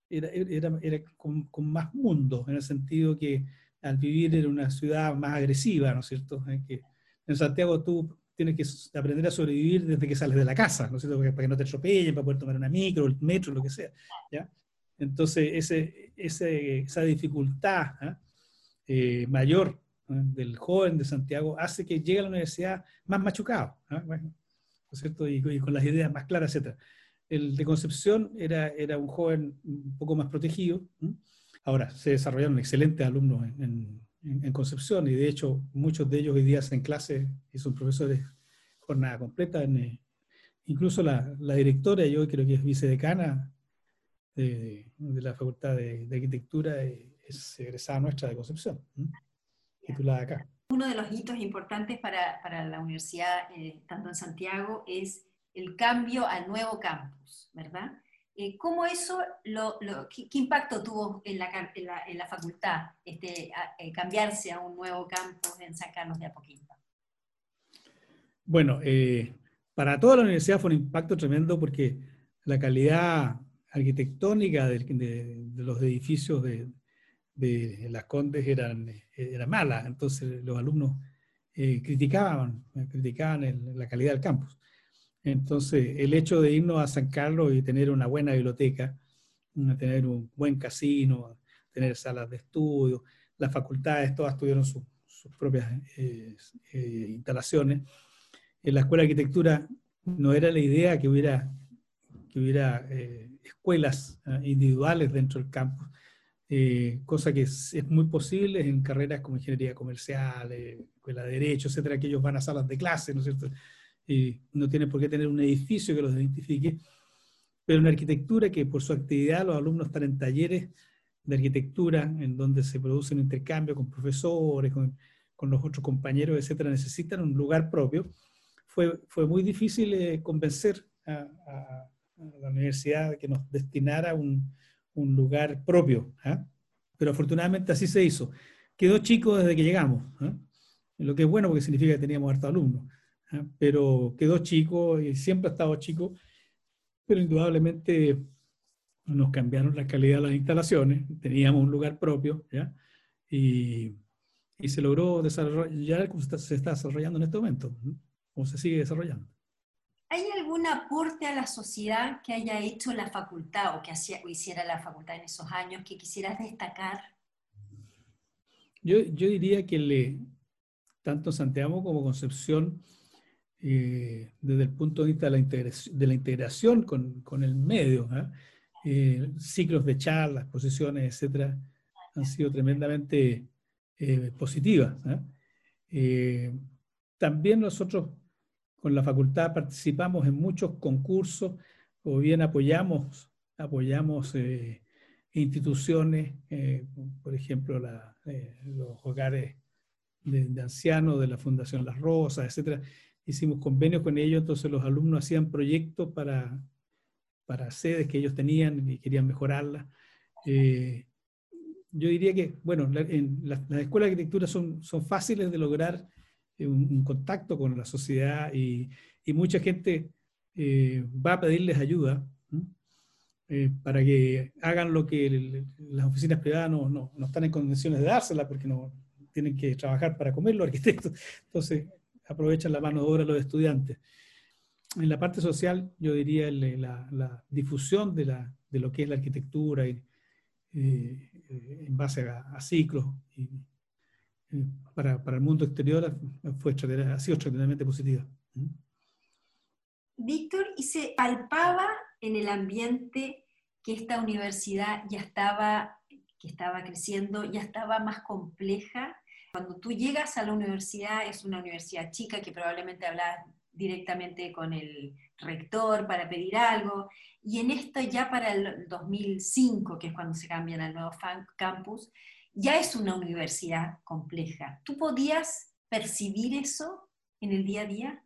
era, era, era con, con más mundo, en el sentido que al vivir en una ciudad más agresiva, ¿no es cierto? En, que en Santiago tú tienes que aprender a sobrevivir desde que sales de la casa, ¿no es cierto? Para, para que no te atropellen, para poder tomar una micro, el metro, lo que sea, ¿ya? Entonces, ese, ese, esa dificultad ¿eh? Eh, mayor ¿eh? del joven de Santiago hace que llegue a la universidad más machucado, ¿eh? Bueno, ¿no es cierto? Y, y con las ideas más claras, etcétera. El de Concepción era, era un joven un poco más protegido. ¿eh? Ahora, se desarrollaron excelentes alumnos en, en, en Concepción y de hecho muchos de ellos hoy día hacen clases y son profesores jornada completa. En, incluso la, la directora, yo creo que es vicedecana de, de la Facultad de, de Arquitectura, es egresada nuestra de Concepción, ¿eh? Titulada acá. Uno de los hitos importantes para, para la universidad, eh, tanto en Santiago, es el cambio al nuevo campus, ¿verdad? Eh, ¿Cómo eso, lo, lo, qué, qué impacto tuvo en la, en la, en la facultad, este, a, eh, cambiarse a un nuevo campus en San Carlos de Apoquindo? Bueno, eh, para toda la universidad fue un impacto tremendo porque la calidad arquitectónica de, de, de los edificios de, de Las Condes eran, era mala, entonces los alumnos eh, criticaban, criticaban el, la calidad del campus. Entonces, el hecho de irnos a San Carlos y tener una buena biblioteca, tener un buen casino, tener salas de estudio, las facultades todas tuvieron su, sus propias eh, eh, instalaciones. En la Escuela de Arquitectura no era la idea que hubiera, que hubiera eh, escuelas eh, individuales dentro del campus, eh, cosa que es, es muy posible en carreras como ingeniería comercial, eh, escuela de derecho, etcétera, que ellos van a salas de clase, ¿no es cierto? Y no tienen por qué tener un edificio que los identifique, pero en arquitectura, que por su actividad los alumnos están en talleres de arquitectura, en donde se produce un intercambio con profesores, con, con los otros compañeros, etcétera, necesitan un lugar propio. Fue, fue muy difícil eh, convencer a, a, a la universidad que nos destinara un, un lugar propio, ¿eh? Pero afortunadamente así se hizo. Quedó chico desde que llegamos, ¿eh? Lo que es bueno porque significa que teníamos hartos alumnos, ¿eh? Pero quedó chico y siempre ha estado chico, pero indudablemente nos cambiaron la calidad de las instalaciones, teníamos un lugar propio, ¿ya? Y, y se logró desarrollar como se está, se está desarrollando en este momento, ¿eh? O se sigue desarrollando. ¿Hay algún aporte a la sociedad que haya hecho la facultad o que hacía, o hiciera la facultad en esos años que quisieras destacar? Yo, yo diría que le, tanto Santiago como Concepción, eh, desde el punto de vista de la integración, de la integración con, con el medio, ¿eh? Eh, ciclos de charlas, exposiciones, etcétera, han sido tremendamente eh, positivas, ¿eh? Eh, también nosotros con la facultad participamos en muchos concursos o bien apoyamos, apoyamos eh, instituciones, eh, por ejemplo, la, eh, los hogares de, de ancianos de la Fundación Las Rosas, etcétera. Hicimos convenios con ellos, entonces los alumnos hacían proyectos para, para sedes que ellos tenían y querían mejorarlas. Eh, yo diría que, bueno, la, en las, las escuelas de arquitectura son, son fáciles de lograr eh, un, un contacto con la sociedad y, y mucha gente eh, va a pedirles ayuda eh, para que hagan lo que el, las oficinas privadas no, no, no están en condiciones de dársela porque no tienen que trabajar para comer los arquitectos. Entonces aprovechan la mano de obra los estudiantes. En la parte social, yo diría el, la, la difusión de, la, de lo que es la arquitectura y, eh, en base a, a ciclos y, eh, para, para el mundo exterior fue, ha sido extraordinariamente positiva. Víctor, ¿y se palpaba en el ambiente que esta universidad ya estaba, que estaba creciendo, ya estaba más compleja? Cuando tú llegas a la universidad, es una universidad chica que probablemente hablas directamente con el rector para pedir algo, y en esto ya para el dos mil cinco, que es cuando se cambian al nuevo campus, ya es una universidad compleja. ¿Tú podías percibir eso en el día a día?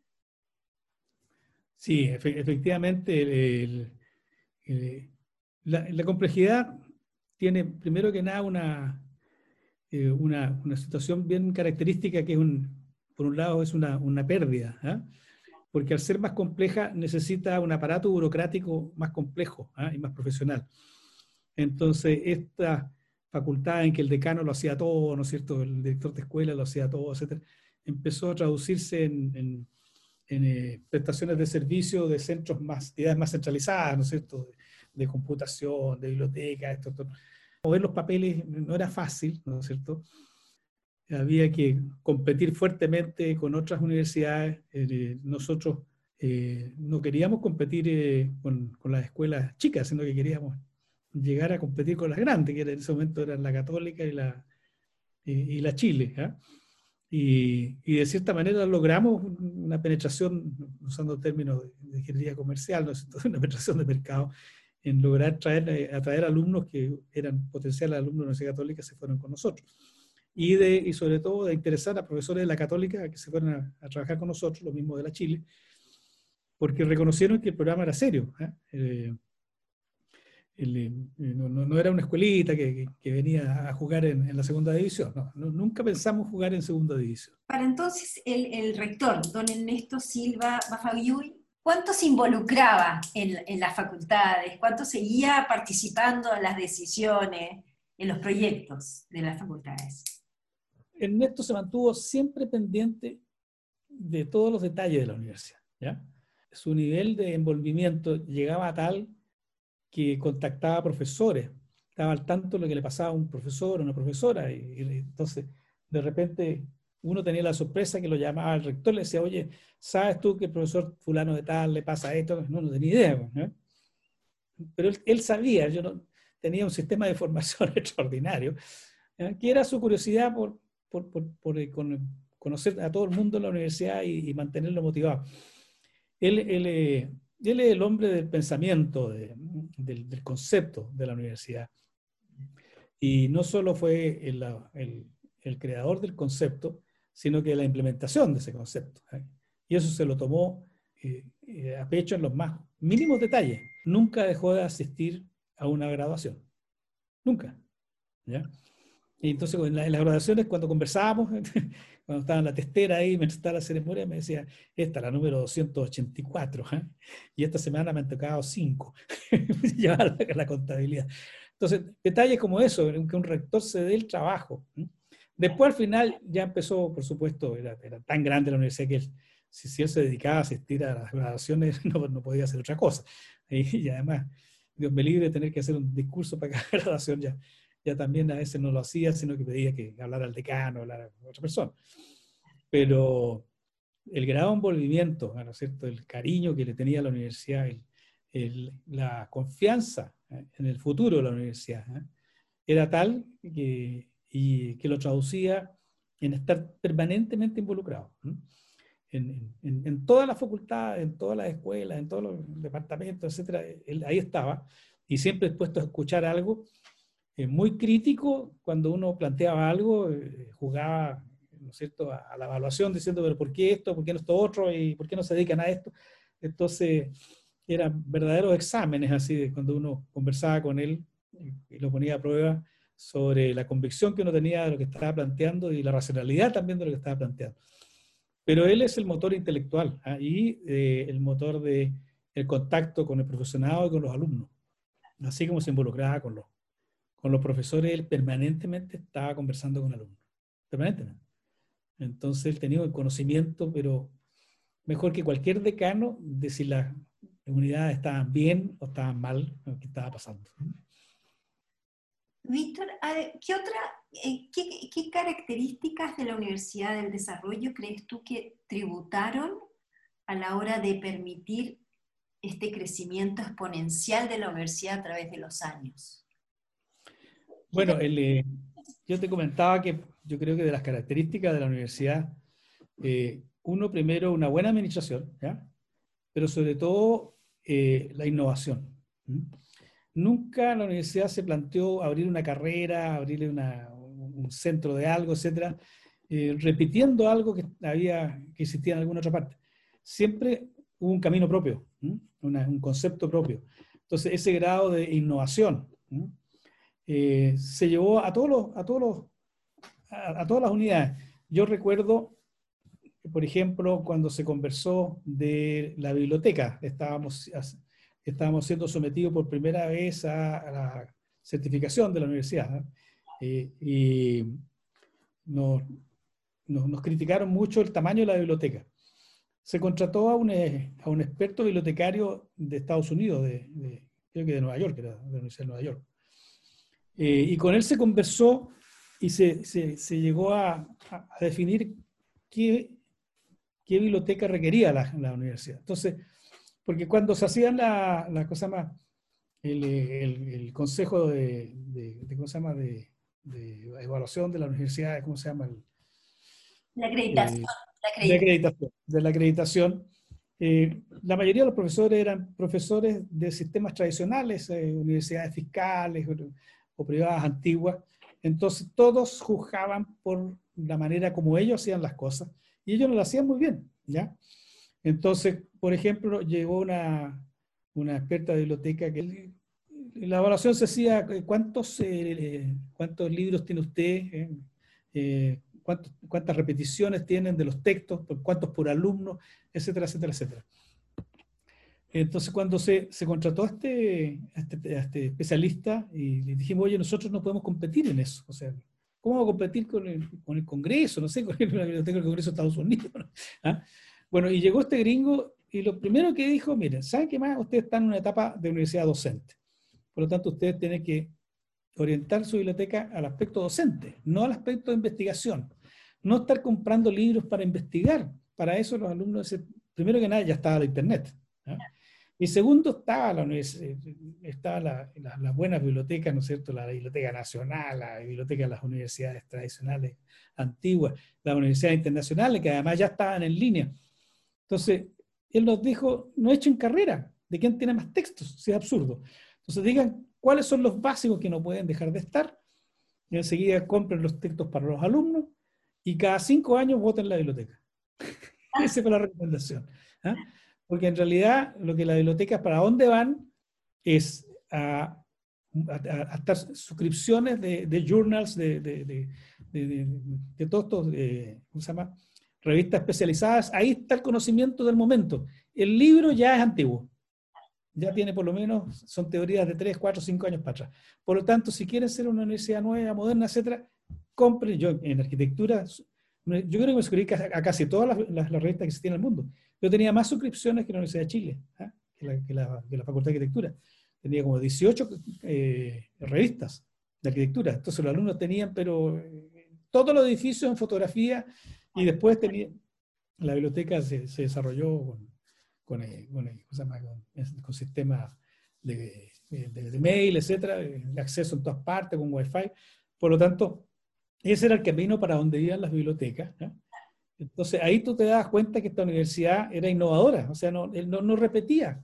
Sí, efectivamente, el, el, el, la, la complejidad tiene primero que nada una, eh, una, una situación bien característica que es un, por un lado es una, una pérdida, ¿eh? Porque al ser más compleja necesita un aparato burocrático más complejo, ¿eh? Y más profesional. Entonces, esta facultad en que el decano lo hacía todo, ¿no es cierto?, el director de escuela lo hacía todo, etcétera, empezó a traducirse en, en, en eh, prestaciones de servicio de centros más, entidades más centralizadas, ¿no es cierto?, de, de computación, de biblioteca, esto, esto. Mover los papeles no era fácil, ¿no es cierto? Había que competir fuertemente con otras universidades. Eh, nosotros eh, no queríamos competir eh, con, con las escuelas chicas, sino que queríamos llegar a competir con las grandes, que en ese momento eran la Católica y la, y, y la Chile. ¿eh? Y, y de cierta manera logramos una penetración, usando términos de, de ingeniería comercial, ¿no? Una penetración de mercado, en lograr traer, atraer alumnos que eran potenciales alumnos de la Universidad Católica, se fueron con nosotros. Y, de, y sobre todo de interesar a profesores de la Católica a que se fueran a, a trabajar con nosotros, lo mismo de la Chile, porque reconocieron que el programa era serio. ¿eh? Eh, el, no, no era una escuelita que, que, que venía a jugar en, en la segunda división. No, no, nunca pensamos jugar en segunda división. Para entonces, el, el rector, don Ernesto Silva Bafagiui, ¿cuánto se involucraba en, en las facultades? ¿Cuánto seguía participando en las decisiones, en los proyectos de las facultades? Ernesto se mantuvo siempre pendiente de todos los detalles de la universidad. ¿ya? Su nivel de envolvimiento llegaba a tal que contactaba a profesores, estaba al tanto de lo que le pasaba a un profesor o una profesora, y, y entonces de repente uno tenía la sorpresa que lo llamaba al rector, le decía, oye, ¿sabes tú que el profesor fulano de tal le pasa esto? No, no tenía idea. ¿no? Pero él, él sabía, yo no, tenía un sistema de formación extraordinario, ¿eh? que era su curiosidad por, por, por, por eh, con, conocer a todo el mundo en la universidad y, y mantenerlo motivado. Él, él, eh, él es el hombre del pensamiento, de, del, del concepto de la universidad. Y no solo fue el, el, el creador del concepto, sino que la implementación de ese concepto. ¿eh? Y eso se lo tomó eh, eh, a pecho en los más mínimos detalles. Nunca dejó de asistir a una graduación. Nunca. ¿ya? Y entonces en, la, en las graduaciones, cuando conversábamos, cuando estaba en la testera ahí, mientras estaba la ceremonia, me decía, esta es la número doscientos ochenta y cuatro, ¿eh? y esta semana me han tocado cinco. Llevar la, la contabilidad. Entonces, detalles como eso, que un rector se dé el trabajo. ¿eh? Después, al final, ya empezó, por supuesto, era, era tan grande la universidad que él, si, si él se dedicaba a asistir a las graduaciones, no, no podía hacer otra cosa. Y, y además, Dios me libre de tener que hacer un discurso para cada graduación ya. Ya también a veces no lo hacía, sino que pedía que hablara al decano, hablara a otra persona. Pero el grado de envolvimiento, ¿no es cierto?, el cariño que le tenía a la universidad, el, el, la confianza ¿eh? en el futuro de la universidad, ¿eh? era tal que, y, que lo traducía en estar permanentemente involucrado. ¿eh? En, en, en todas las facultades, en todas las escuelas, en todos los departamentos, etcétera, él ahí estaba, y siempre dispuesto a escuchar algo. Eh, muy crítico cuando uno planteaba algo, eh, jugaba, ¿no es cierto?, a, a la evaluación diciendo, pero ¿por qué esto? ¿Por qué no esto otro? ¿Y por qué no se dedican a esto? Entonces, eran verdaderos exámenes así, de cuando uno conversaba con él y, y lo ponía a prueba sobre la convicción que uno tenía de lo que estaba planteando y la racionalidad también de lo que estaba planteando. Pero él es el motor intelectual ¿eh? y eh, el motor de el contacto con el profesorado y con los alumnos, así como se involucraba con los Con los profesores, él permanentemente estaba conversando con alumnos. Permanentemente. Entonces, él tenía el conocimiento, pero mejor que cualquier decano, de si las unidades estaban bien o estaban mal, lo que estaba pasando. Víctor, ¿qué, otra, qué, ¿qué características de la Universidad del Desarrollo crees tú que tributaron a la hora de permitir este crecimiento exponencial de la universidad a través de los años? Bueno, el, eh, yo te comentaba que yo creo que de las características de la universidad, eh, uno primero, una buena administración, ¿ya? Pero sobre todo eh, la innovación. ¿sí? Nunca la universidad se planteó abrir una carrera, abrirle una, un centro de algo, etcétera, eh, repitiendo algo que, había, que existía en alguna otra parte. Siempre hubo un camino propio, una, un concepto propio. Entonces, ese grado de innovación eh, se llevó a, todos los, a, todos los, a, a todas las unidades. Yo recuerdo, por ejemplo, cuando se conversó de la biblioteca, estábamos, estábamos siendo sometidos por primera vez a, a, la, certificación de la universidad, ¿eh? y nos, nos, nos criticaron mucho el tamaño de la biblioteca. Se contrató a un, a un experto bibliotecario de Estados Unidos, de, de, creo que de Nueva York, era de la Universidad de Nueva York. Eh, y con él se conversó y se, se, se llegó a, a, a definir qué, qué biblioteca requería la, la universidad. Entonces, porque cuando se hacían la, la cosa más, el, el, el consejo de, de, de, ¿cómo se llama? De, de evaluación de la universidad, ¿cómo se llama? El, La acreditación. eh, La de acreditación. acreditación, de la acreditación. Eh, la mayoría de los profesores eran profesores de sistemas tradicionales, eh, universidades fiscales o, o privadas antiguas. Entonces todos juzgaban por la manera como ellos hacían las cosas y ellos no lo hacían muy bien, ¿ya? Entonces, por ejemplo, llegó una, una experta de biblioteca que la evaluación se hacía, ¿cuántos, eh, cuántos libros tiene usted? Eh, eh, ¿cuántos, ¿Cuántas repeticiones tienen de los textos? ¿Cuántos por alumno? Etcétera, etcétera, etcétera. Entonces, cuando se, se contrató a este, a, este, a este especialista, y le dijimos, oye, nosotros no podemos competir en eso. O sea, ¿cómo vamos a competir con el, con el Congreso? No sé, con la biblioteca del Congreso de Estados Unidos. ¿No? ¿Ah? Bueno, y llegó este gringo, y lo primero que dijo, miren, ¿saben qué más? Ustedes están en una etapa de universidad docente. Por lo tanto, ustedes tienen que orientar su biblioteca al aspecto docente, no al aspecto de investigación. No estar comprando libros para investigar. Para eso los alumnos, primero que nada, ya estaba la internet. ¿eh? Y segundo, estaba la estaba la, la, las buenas bibliotecas, ¿no es cierto? La Biblioteca Nacional, la biblioteca de las universidades tradicionales antiguas, las universidades internacionales, que además ya estaban en línea. Entonces, él nos dijo, no echen carrera de quién tiene más textos, si es absurdo. Entonces digan cuáles son los básicos que no pueden dejar de estar, y enseguida compren los textos para los alumnos, y cada cinco años voten la biblioteca. Esa fue la recomendación. ¿eh? Porque en realidad lo que la biblioteca, para dónde van, es a, a, a estar suscripciones de, de journals, de, de, de, de, de, de todos estos, eh, ¿cómo se llama? Revistas especializadas. Ahí está el conocimiento del momento. El libro ya es antiguo. Ya tiene por lo menos, son teorías de tres, cuatro, cinco años para atrás. Por lo tanto, si quieren ser una universidad nueva, moderna, etcétera, compren. Yo en arquitectura, yo creo que me suscribí a casi todas las, las, las revistas que existían en el mundo. Yo tenía más suscripciones que la Universidad de Chile, ¿eh? que, la, que, la, que la Facultad de Arquitectura. Tenía como dieciocho eh, revistas de arquitectura. Entonces los alumnos tenían, pero eh, todos los edificios en fotografía, y después tenía, la biblioteca se, se desarrolló con, con, eh, con, eh, ¿cómo se llama? con, con sistemas de, de, de mail, etcétera, de acceso en todas partes, con wifi. Por lo tanto, ese era el camino para donde iban las bibliotecas. ¿eh? Entonces ahí tú te das cuenta que esta universidad era innovadora, o sea, no, no, no repetía.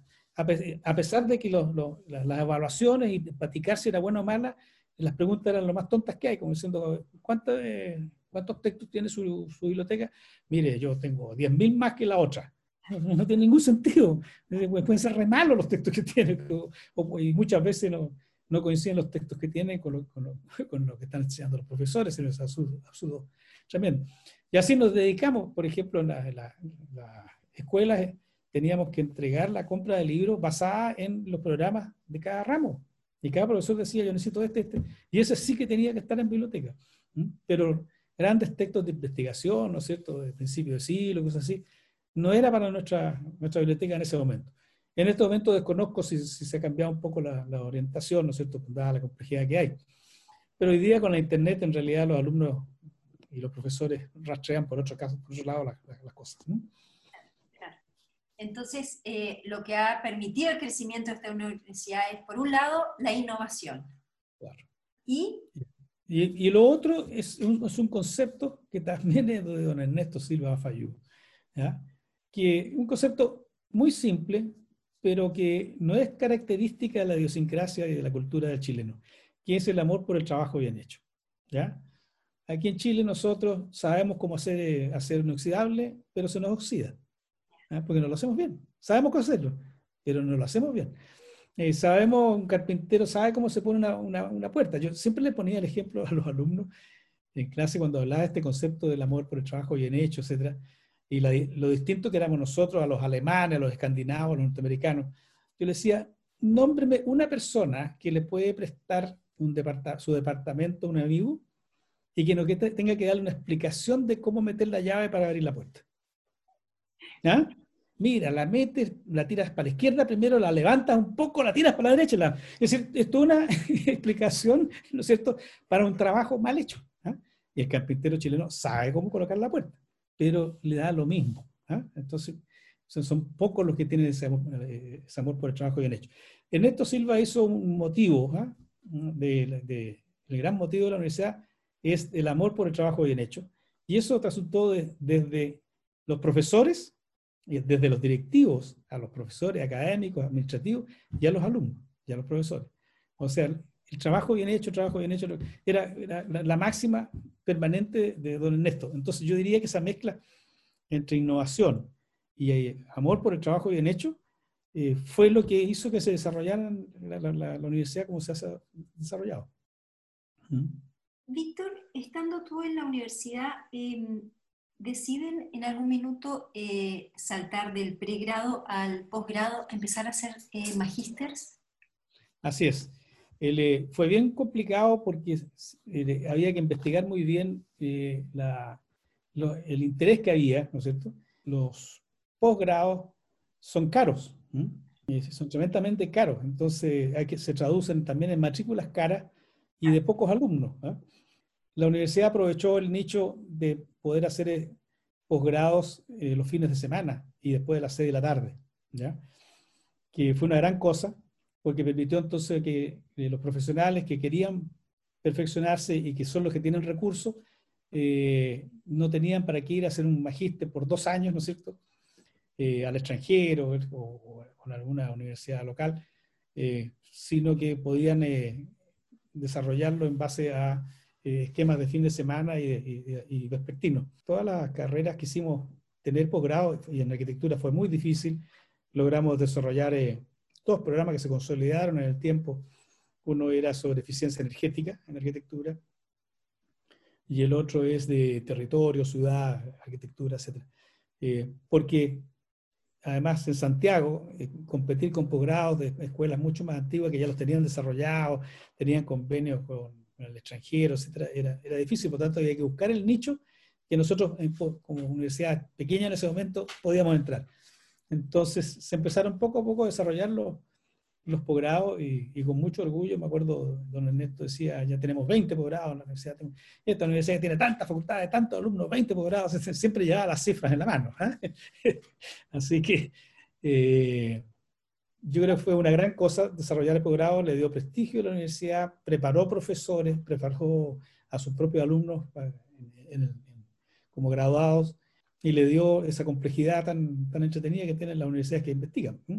A pesar de que los, los, las, las evaluaciones y platicar si era buena o mala, las preguntas eran lo más tontas que hay, como diciendo, ¿cuántos, eh, ¿cuántos textos tiene su, su biblioteca? Mire, yo tengo diez mil más que la otra. No, no tiene ningún sentido. Pueden ser re malos los textos que tienen, o, o, y muchas veces no, no coinciden los textos que tienen con lo, con lo, con lo que están enseñando los profesores, sino es absurdo, absurdo tremendo. Y así nos dedicamos, por ejemplo, en las la, la escuelas teníamos que entregar la compra de libros basada en los programas de cada ramo. Y cada profesor decía, yo necesito este, este. Y ese sí que tenía que estar en biblioteca. ¿Mm? Pero grandes textos de investigación, ¿no es cierto?, de principio de siglo, cosas así, no era para nuestra, nuestra biblioteca en ese momento. En este momento desconozco si, si se ha cambiado un poco la, la orientación, ¿no es cierto?, dada la complejidad que hay. Pero hoy día con la internet, en realidad, los alumnos y los profesores rastrean por otro, caso, por otro lado las, las, las cosas. ¿no? Claro. Entonces, eh, lo que ha permitido el crecimiento de esta universidad es, por un lado, la innovación. Claro. Y, y, y lo otro es un, es un concepto que también es de don Ernesto Silva Fayú, ¿ya? Que un concepto muy simple, pero que no es característica de la idiosincrasia y de la cultura del chileno, que es el amor por el trabajo bien hecho. ¿ya? Aquí en Chile nosotros sabemos cómo hacer acero inoxidable, pero se nos oxida, ¿eh? porque no lo hacemos bien. Sabemos cómo hacerlo, pero no lo hacemos bien. Eh, sabemos, un carpintero sabe cómo se pone una, una, una puerta. Yo siempre le ponía el ejemplo a los alumnos en clase cuando hablaba de este concepto del amor por el trabajo bien hecho, etcétera, y la, lo distinto que éramos nosotros a los alemanes, a los escandinavos, a los norteamericanos. Yo le decía, nómbreme una persona que le puede prestar un departa, su departamento a un amigo y que no que te, tenga que darle una explicación de cómo meter la llave para abrir la puerta. ¿Ah? Mira, la metes, la tiras para la izquierda primero, la levantas un poco, la tiras para la derecha. La, es decir, esto es una explicación, ¿no es cierto?, para un trabajo mal hecho. ¿Ah? Y el carpintero chileno sabe cómo colocar la puerta, pero le da lo mismo. ¿Ah? Entonces, son, son pocos los que tienen ese amor, ese amor por el trabajo bien hecho. Ernesto Silva hizo un motivo, ¿ah? de, de, el gran motivo de la universidad es el amor por el trabajo bien hecho. Y eso resultó de, desde los profesores, desde los directivos a los profesores académicos, administrativos, y a los alumnos, y a los profesores. O sea, el trabajo bien hecho, el trabajo bien hecho, era, era la, la máxima permanente de don Ernesto. Entonces yo diría que esa mezcla entre innovación y eh, amor por el trabajo bien hecho eh, fue lo que hizo que se desarrollara la, la, la, la universidad como se ha desarrollado. ¿Mm? Víctor, estando tú en la universidad, eh, ¿deciden en algún minuto eh, saltar del pregrado al posgrado, empezar a hacer eh, magísters? Así es. El, eh, fue bien complicado porque eh, había que investigar muy bien eh, la, lo, el interés que había, ¿no es cierto? Los posgrados son caros, ¿eh? Son tremendamente caros, entonces hay que, se traducen también en matrículas caras y de pocos alumnos. ¿Eh? La universidad aprovechó el nicho de poder hacer eh, posgrados eh, los fines de semana y después de las seis de la tarde, ¿ya? Que fue una gran cosa, porque permitió entonces que eh, los profesionales que querían perfeccionarse y que son los que tienen recursos, eh, no tenían para qué ir a hacer un magíster por dos años, ¿no es cierto?, eh, al extranjero o, o con alguna universidad local, eh, sino que podían eh, desarrollarlo en base a eh, esquemas de fin de semana y, y, y vespertinos. Todas las carreras quisimos tener posgrado, y en arquitectura fue muy difícil. Logramos desarrollar eh, dos programas que se consolidaron en el tiempo. Uno era sobre eficiencia energética en arquitectura y el otro es de territorio, ciudad, arquitectura, etcétera. Eh, porque además en Santiago, eh, competir con posgrados de escuelas mucho más antiguas que ya los tenían desarrollados, tenían convenios con, con el extranjero, etcétera, era, era difícil, por tanto había que buscar el nicho que nosotros en, como universidad pequeña en ese momento podíamos entrar. Entonces se empezaron poco a poco a desarrollar los, los posgrados y, y con mucho orgullo, me acuerdo, don Ernesto decía, ya tenemos veinte posgrados en la universidad. Esta universidad tiene tantas facultades, tantos alumnos, veinte posgrados, siempre llevaba las cifras en la mano. ¿eh? Así que eh, yo creo que fue una gran cosa desarrollar el posgrado, le dio prestigio a la universidad, preparó profesores, preparó a sus propios alumnos en, en, en, como graduados, y le dio esa complejidad tan, tan entretenida que tienen las universidades que investigan. ¿eh?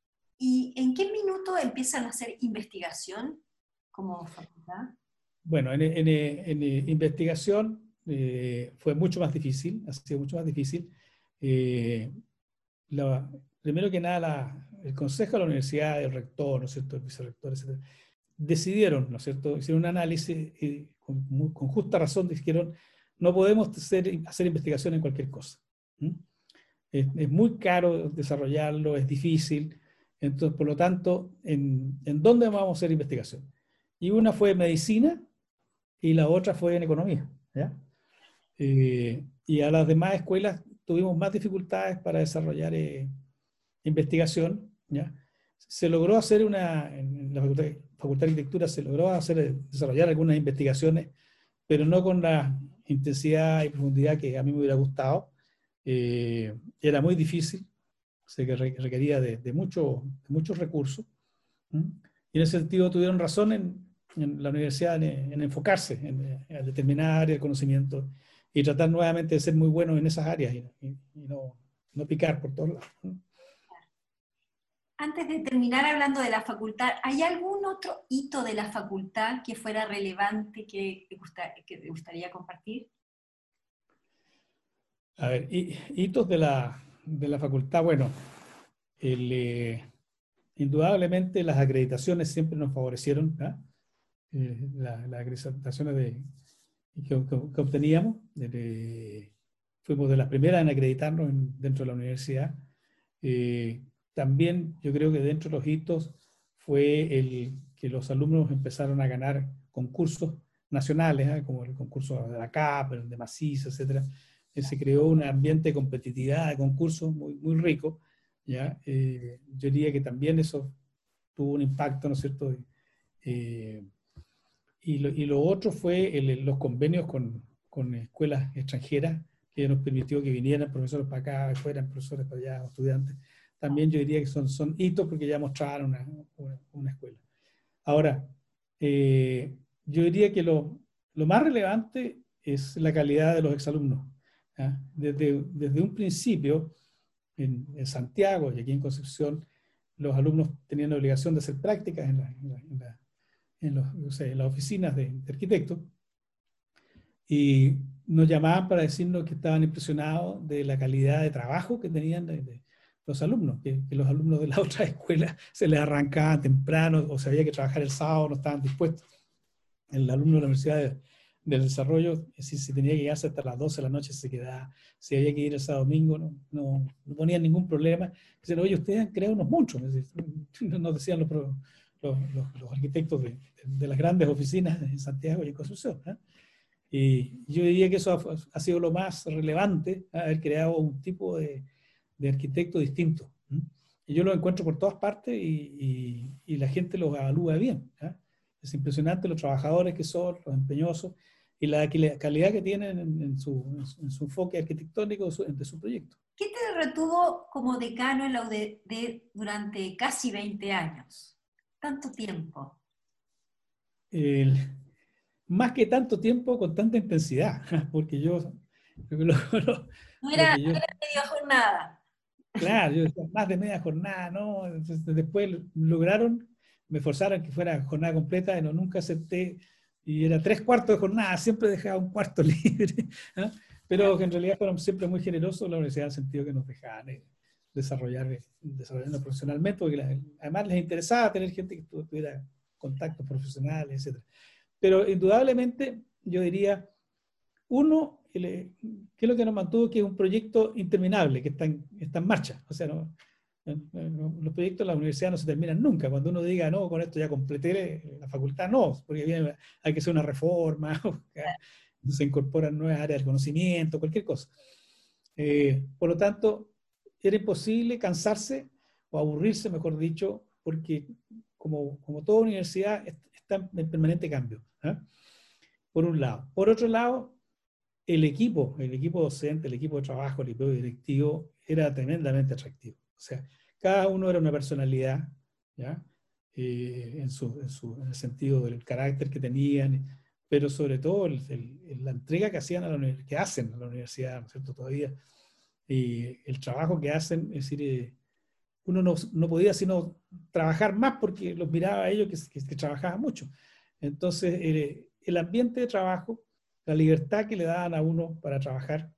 ¿Y en qué minuto empiezan a hacer investigación como facultad? Bueno, en, en, en, en investigación eh, fue mucho más difícil, ha sido mucho más difícil. Eh, la, primero que nada, la, el consejo de la universidad, el rector, ¿no es cierto?, el vicerrector, etcétera, decidieron, ¿no es cierto?, hicieron un análisis y con, con justa razón dijeron, no podemos hacer, hacer investigación en cualquier cosa. ¿Mm? Es, es muy caro desarrollarlo, es difícil. Entonces, por lo tanto, ¿en, en dónde vamos a hacer investigación? Y una fue medicina y la otra fue en economía. ¿Ya? Eh, y a las demás escuelas tuvimos más dificultades para desarrollar eh, investigación. ¿Ya? Se logró hacer una, en la Facultad, Facultad de Arquitectura se logró hacer, desarrollar algunas investigaciones, pero no con la intensidad y profundidad que a mí me hubiera gustado. Eh, era muy difícil, se requería de, de, mucho, de muchos recursos. ¿Mm? Y en ese sentido tuvieron razón en, en la universidad en, en enfocarse en, en determinadas áreas de conocimiento y tratar nuevamente de ser muy buenos en esas áreas y, y, y no, no picar por todos lados. ¿Mm? Antes de terminar hablando de la facultad, ¿hay algún otro hito de la facultad que fuera relevante que te, gusta, que te gustaría compartir? A ver, hitos de la, de la facultad, bueno, el, eh, indudablemente las acreditaciones siempre nos favorecieron, ¿eh? Eh, la, las acreditaciones de, que, que, que obteníamos, de, de, fuimos de las primeras en acreditarnos en, dentro de la universidad. Eh, también yo creo que dentro de los hitos fue el que los alumnos empezaron a ganar concursos nacionales, ¿eh? Como el concurso de la C A P, el de Maciza, etcétera. Eh, se creó un ambiente de competitividad, de concursos muy, muy rico, ¿ya? Eh, yo diría que también eso tuvo un impacto, ¿no es cierto? Eh, y, lo, y lo otro fue el, los convenios con, con escuelas extranjeras, que nos permitió que vinieran profesores para acá, fueran profesores para allá, estudiantes. También yo diría que son, son hitos porque ya mostraron una, una, una escuela. Ahora, eh, yo diría que lo, lo más relevante es la calidad de los exalumnos. ¿Ah? Desde, desde un principio, en, en Santiago y aquí en Concepción, los alumnos tenían la obligación de hacer prácticas en, la, en, la, en, la, en, los, o sea, en las oficinas de, de arquitectos, y nos llamaban para decirnos que estaban impresionados de la calidad de trabajo que tenían de, de los alumnos, que, que los alumnos de la otra escuela se les arrancaban temprano o se había que trabajar el sábado, no estaban dispuestos. El alumno de la Universidad de, del Desarrollo, si, si tenía que quedarse hasta las doce de la noche, se quedaba. Si había que ir el sábado domingo, no, no, no ponían ningún problema. Dicen, oye, ustedes han creado unos monstruos, nos decían los, los, los, los arquitectos de, de las grandes oficinas en Santiago y en Concepción, ¿eh? Y yo diría que eso ha, ha sido lo más relevante, ¿eh? Haber creado un tipo de, de arquitecto distinto. ¿Eh? Y yo lo encuentro por todas partes y, y, y la gente los evalúa bien. ¿Eh? Es impresionante los trabajadores que son, los empeñosos, y la calidad que tienen en, en, su, en su enfoque arquitectónico de su, de su proyecto. ¿Qué te retuvo como decano en la U D D durante casi veinte años? Tanto tiempo. El, más que tanto tiempo con tanta intensidad, porque yo... Lo, lo, no, era, yo, no era media jornada. Claro, yo decía, más de media jornada, ¿no? Entonces, después lograron, me forzaron que fuera jornada completa, y no, nunca acepté, y era tres cuartos de jornada, siempre dejaba un cuarto libre, ¿eh? Pero que en realidad fueron siempre muy generosos la universidad, en el sentido que nos dejaban eh, desarrollar, eh, desarrollarnos profesionalmente, porque la, además les interesaba tener gente que tuviera contactos profesionales, etcétera. Pero indudablemente, yo diría, uno, ¿qué es lo que nos mantuvo? Que es un proyecto interminable, que está en, está en marcha. O sea, no, no, los proyectos de la universidad no se terminan nunca. Cuando uno diga, no, con esto ya completé la facultad, no, porque viene, hay que hacer una reforma, se incorporan nuevas áreas del conocimiento, cualquier cosa. Eh, por lo tanto, era imposible cansarse o aburrirse, mejor dicho, porque como, como toda universidad está en permanente cambio, ¿eh? Por un lado. Por otro lado, el equipo, el equipo docente, el equipo de trabajo, el equipo directivo, era tremendamente atractivo. O sea, cada uno era una personalidad, ¿ya? Eh, en, su, en, su, en el sentido del carácter que tenían, pero sobre todo el, el, la entrega que, hacían a la, que hacen a la universidad, ¿no es cierto?, todavía. Y el trabajo que hacen, es decir, eh, uno no, no podía sino trabajar más porque los miraba a ellos que, que, que trabajaban mucho. Entonces, eh, el ambiente de trabajo, la libertad que le daban a uno para trabajar,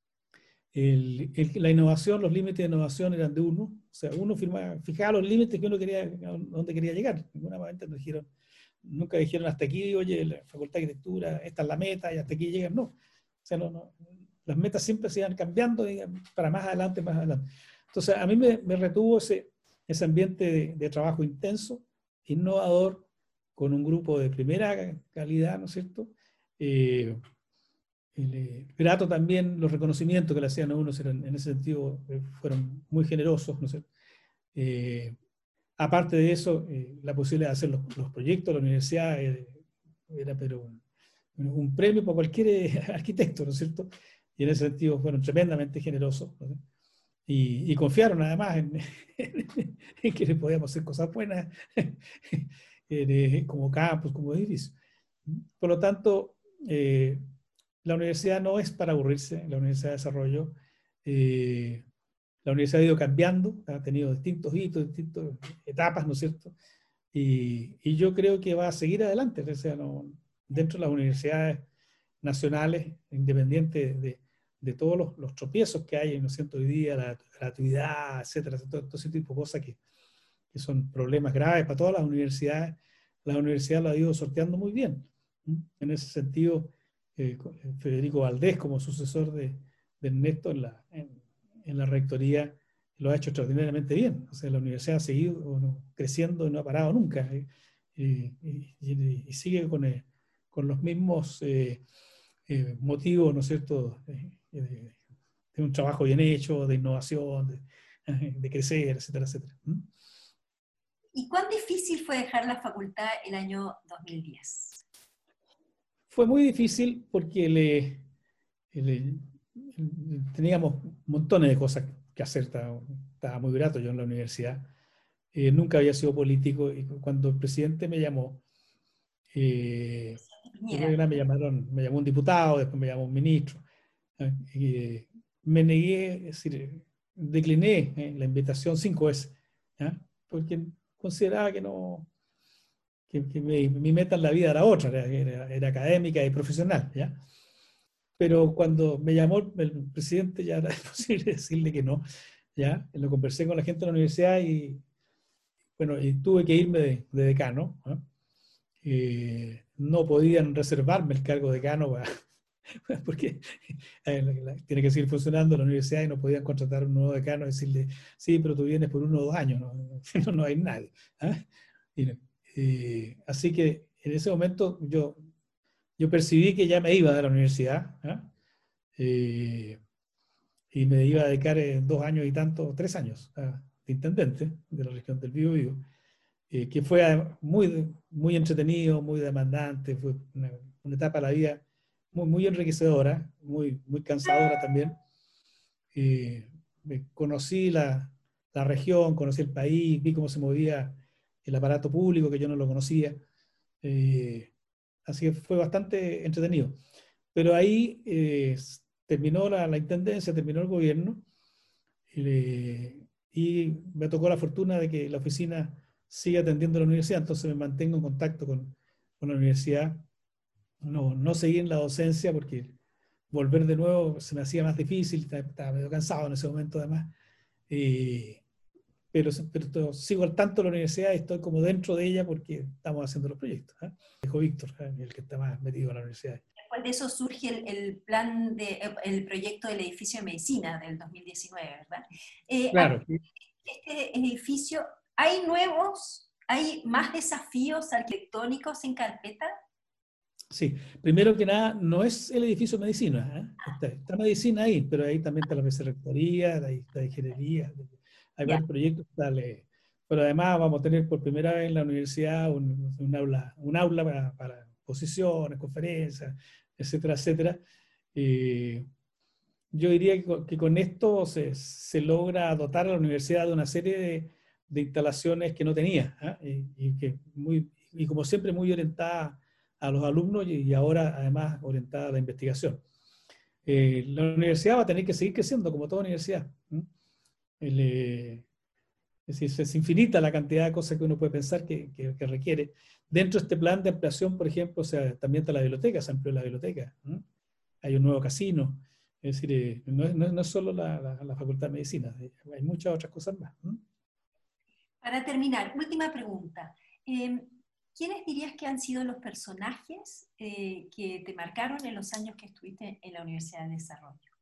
el, el, la innovación, los límites de innovación eran de uno, o sea, uno firmaba, fijaba los límites que uno quería, a dónde quería llegar. Ninguna momento nos dijeron, nunca dijeron hasta aquí, oye, la Facultad de Arquitectura, esta es la meta y hasta aquí llegan, no. O sea, no, no, las metas siempre se iban cambiando, digamos, para más adelante, más adelante. Entonces, a mí me, me retuvo ese, ese ambiente de, de trabajo intenso, innovador, con un grupo de primera calidad, ¿no es cierto? Eh, el, eh, grato también los reconocimientos que le hacían a uno, eran, en ese sentido, eh, fueron muy generosos, ¿no es cierto? Eh, aparte de eso, eh, la posibilidad de hacer los, los proyectos de la universidad eh, era pero un, un premio para cualquier eh, arquitecto, ¿no es cierto? Y en ese sentido fueron tremendamente generosos, ¿no? Y, y confiaron además en, en que le podíamos hacer cosas buenas como campus, como edificio. Por lo tanto, eh, la universidad no es para aburrirse, la Universidad de Desarrollo. Eh, la universidad ha ido cambiando, ha tenido distintos hitos, distintas etapas, ¿no es cierto? Y, y yo creo que va a seguir adelante, o sea, no, dentro de las universidades nacionales, independientes de, de todos los, los tropiezos que hay, ¿no es cierto?, hoy día, la gratuidad, etcétera, todo, todo ese tipo de cosas que, que son problemas graves para todas las universidades, la universidad lo ha ido sorteando muy bien. En ese sentido, eh, Federico Valdés, como sucesor de, de Ernesto en la, en, en la rectoría, lo ha hecho extraordinariamente bien. O sea, la universidad ha seguido creciendo y no ha parado nunca. Y, y, y, y sigue con, eh, con los mismos eh, eh, motivos, ¿no es cierto?, de, de, de un trabajo bien hecho, de innovación, de, de crecer, etcétera, etcétera. ¿Mm? ¿Y cuán difícil fue dejar la facultad el año dos mil diez? Fue muy difícil porque le, le, teníamos montones de cosas que hacer, estaba, estaba muy grato yo en la universidad. Eh, nunca había sido político y cuando el presidente me llamó, eh, primero me llamaron, me llamó un diputado, después me llamó un ministro. ¿eh? Y, eh, me negué, es decir, decliné eh, la invitación cinco veces, ¿ya? Porque consideraba que no, que, que mi, mi meta en la vida era otra, era, era, era académica y profesional, ¿ya? Pero cuando me llamó el presidente ya era imposible decirle que no, ¿ya? Lo conversé con la gente de la universidad y, bueno, y tuve que irme de, de decano, ¿no? Eh, no podían reservarme el cargo de decano para, porque eh, tiene que seguir funcionando la universidad y no podían contratar un nuevo decano y decirle, sí, pero tú vienes por uno o dos años, no, no, no hay nadie. ¿eh? Y, eh, así que en ese momento yo, yo percibí que ya me iba de la universidad, ¿eh? Eh, y me iba a dedicar en dos años y tanto, tres años, ¿eh? de intendente de la región del Biobío. Eh, que fue muy, muy entretenido, muy demandante, fue una, una etapa de la vida muy, muy enriquecedora, muy, muy cansadora también. Eh, conocí la, la región, conocí el país, vi cómo se movía el aparato público, que yo no lo conocía. Eh, así que fue bastante entretenido. Pero ahí eh, terminó la, la intendencia, terminó el gobierno, y, y me tocó la fortuna de que la oficina sigue atendiendo a la universidad, entonces me mantengo en contacto con, con la universidad. No, no seguí en la docencia porque volver de nuevo se me hacía más difícil, estaba medio cansado en ese momento además. Eh, pero, pero sigo al tanto de la universidad y estoy como dentro de ella porque estamos haciendo los proyectos. ¿eh? Dijo Víctor, ¿eh? El que está más metido en la universidad. Después de eso surge el, el plan, de, el proyecto del edificio de medicina del dos mil diecinueve, ¿verdad? Eh, Claro. Este edificio, ¿hay nuevos, hay más desafíos arquitectónicos en carpeta? Sí, primero que nada, no es el edificio de medicina, ¿eh? está, está medicina ahí, pero ahí también está la vicerrectoría, ahí está ingeniería, hay Ya. varios proyectos, dale. Pero además vamos a tener por primera vez en la universidad un, un aula, un aula para, para exposiciones, conferencias, etcétera, etcétera. Eh, yo diría que con, que con esto se, se logra dotar a la universidad de una serie de, de instalaciones que no tenía, ¿eh? y, y, que muy, y como siempre muy orientada a los alumnos y ahora además orientada a la investigación. Eh, la universidad va a tener que seguir creciendo como toda universidad. ¿eh? El, eh, es decir, es infinita la cantidad de cosas que uno puede pensar que, que, que requiere. Dentro de este plan de ampliación, por ejemplo, o sea, también está la biblioteca, se amplió la biblioteca. ¿eh? Hay un nuevo casino. Es decir, eh, no, es, no es solo la, la, la Facultad de Medicina, hay muchas otras cosas más. ¿eh? Para terminar, última pregunta. Eh, ¿Quiénes dirías que han sido los personajes eh, que te marcaron en los años que estuviste en la Universidad de Desarrollo?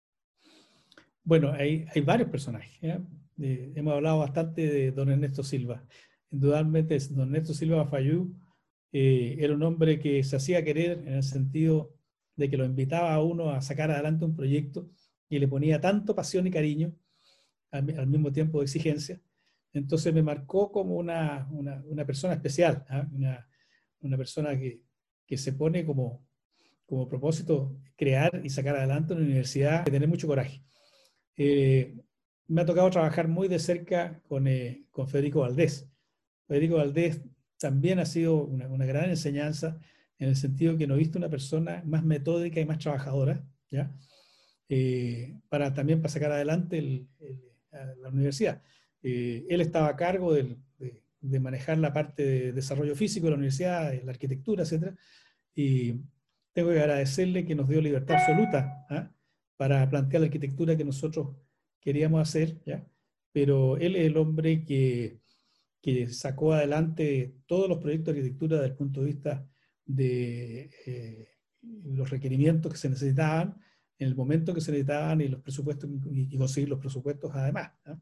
Bueno, hay, hay varios personajes. ¿eh? Eh, hemos hablado bastante de don Ernesto Silva. Indudablemente, don Ernesto Silva Fayú eh, era un hombre que se hacía querer en el sentido de que lo invitaba a uno a sacar adelante un proyecto y le ponía tanto pasión y cariño al, al mismo tiempo de exigencia. Entonces me marcó como una, una, una persona especial, ¿eh? una, una persona que, que se pone como, como propósito crear y sacar adelante una universidad, de tener mucho coraje. Eh, me ha tocado trabajar muy de cerca con, eh, con Federico Valdés. Federico Valdés también ha sido una, una gran enseñanza en el sentido que no he visto una persona más metódica y más trabajadora, ¿ya? Eh, para también para sacar adelante el, el, la universidad. Eh, él estaba a cargo del, de, de manejar la parte de desarrollo físico de la universidad, la arquitectura, etcétera, y tengo que agradecerle que nos dio libertad absoluta ¿eh? para plantear la arquitectura que nosotros queríamos hacer, ¿ya? Pero él es el hombre que, que sacó adelante todos los proyectos de arquitectura desde el punto de vista de eh, los requerimientos que se necesitaban, en el momento que se necesitaban y los presupuestos, y, y conseguir los presupuestos además, ¿no?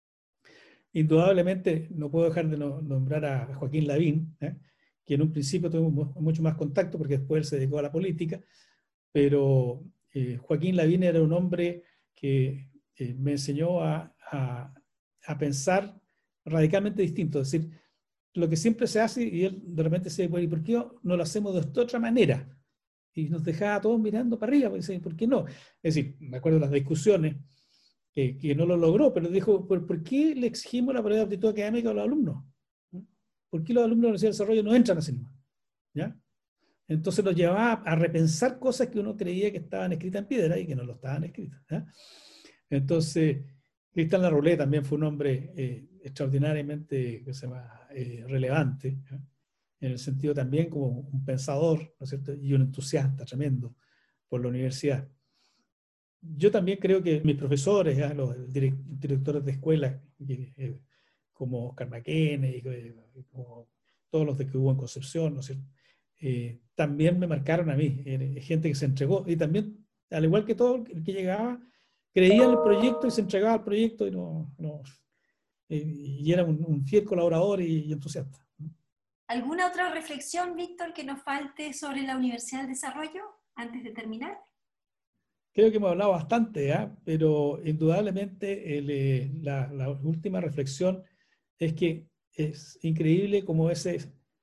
Indudablemente no puedo dejar de no, nombrar a Joaquín Lavín, ¿eh? Que en un principio tuvimos mucho más contacto porque después él se dedicó a la política, pero eh, Joaquín Lavín era un hombre que eh, me enseñó a, a, a pensar radicalmente distinto, es decir, lo que siempre se hace, y él de repente se dice, ¿y por qué no lo hacemos de esta otra manera? Y nos dejaba a todos mirando para arriba, pues, ¿por qué no? Es decir, me acuerdo de las discusiones, que, que no lo logró, pero dijo, ¿por, ¿por qué le exigimos la prueba de aptitud académica a los alumnos? ¿Por qué los alumnos de la Universidad de Desarrollo no entran así nomás? ¿Ya? Entonces nos llevaba a repensar cosas que uno creía que estaban escritas en piedra y que no lo estaban escritas, ¿ya? Entonces, Cristian Larroulet también fue un hombre eh, extraordinariamente ¿qué se llama? Eh, relevante, ¿ya? En el sentido también como un pensador, ¿no es cierto? Y un entusiasta tremendo por la universidad. Yo también creo que mis profesores, ¿ya? Los directores de escuelas, eh, como Oscar Maquene, y, eh, como todos los de que hubo en Concepción, ¿no es cierto? Eh, también me marcaron a mí, eh, gente que se entregó, y también, al igual que todo el que llegaba, creía en el proyecto y se entregaba al proyecto y, no, no, eh, y era un, un fiel colaborador y, y entusiasta. ¿Alguna otra reflexión, Víctor, que nos falte sobre la Universidad del Desarrollo antes de terminar? Creo que hemos hablado bastante, ¿eh? Pero indudablemente el, eh, la, la última reflexión es que es increíble cómo ese,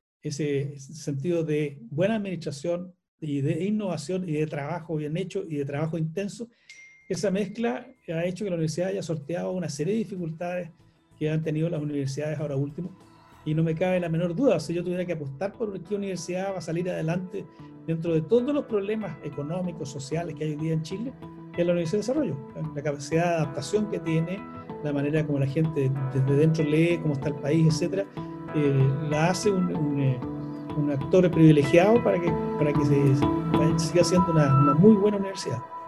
ese sentido de buena administración y de innovación y de trabajo bien hecho y de trabajo intenso, esa mezcla ha hecho que la universidad haya sorteado una serie de dificultades que han tenido las universidades ahora último. Y no me cabe la menor duda, si yo tuviera que apostar por qué universidad va a salir adelante dentro de todos los problemas económicos, sociales que hay hoy día en Chile, es la Universidad de Desarrollo. La capacidad de adaptación que tiene, la manera como la gente desde dentro lee cómo está el país, etcétera, eh, la hace un, un, un actor privilegiado para que, para que se, para que siga siendo una, una muy buena universidad.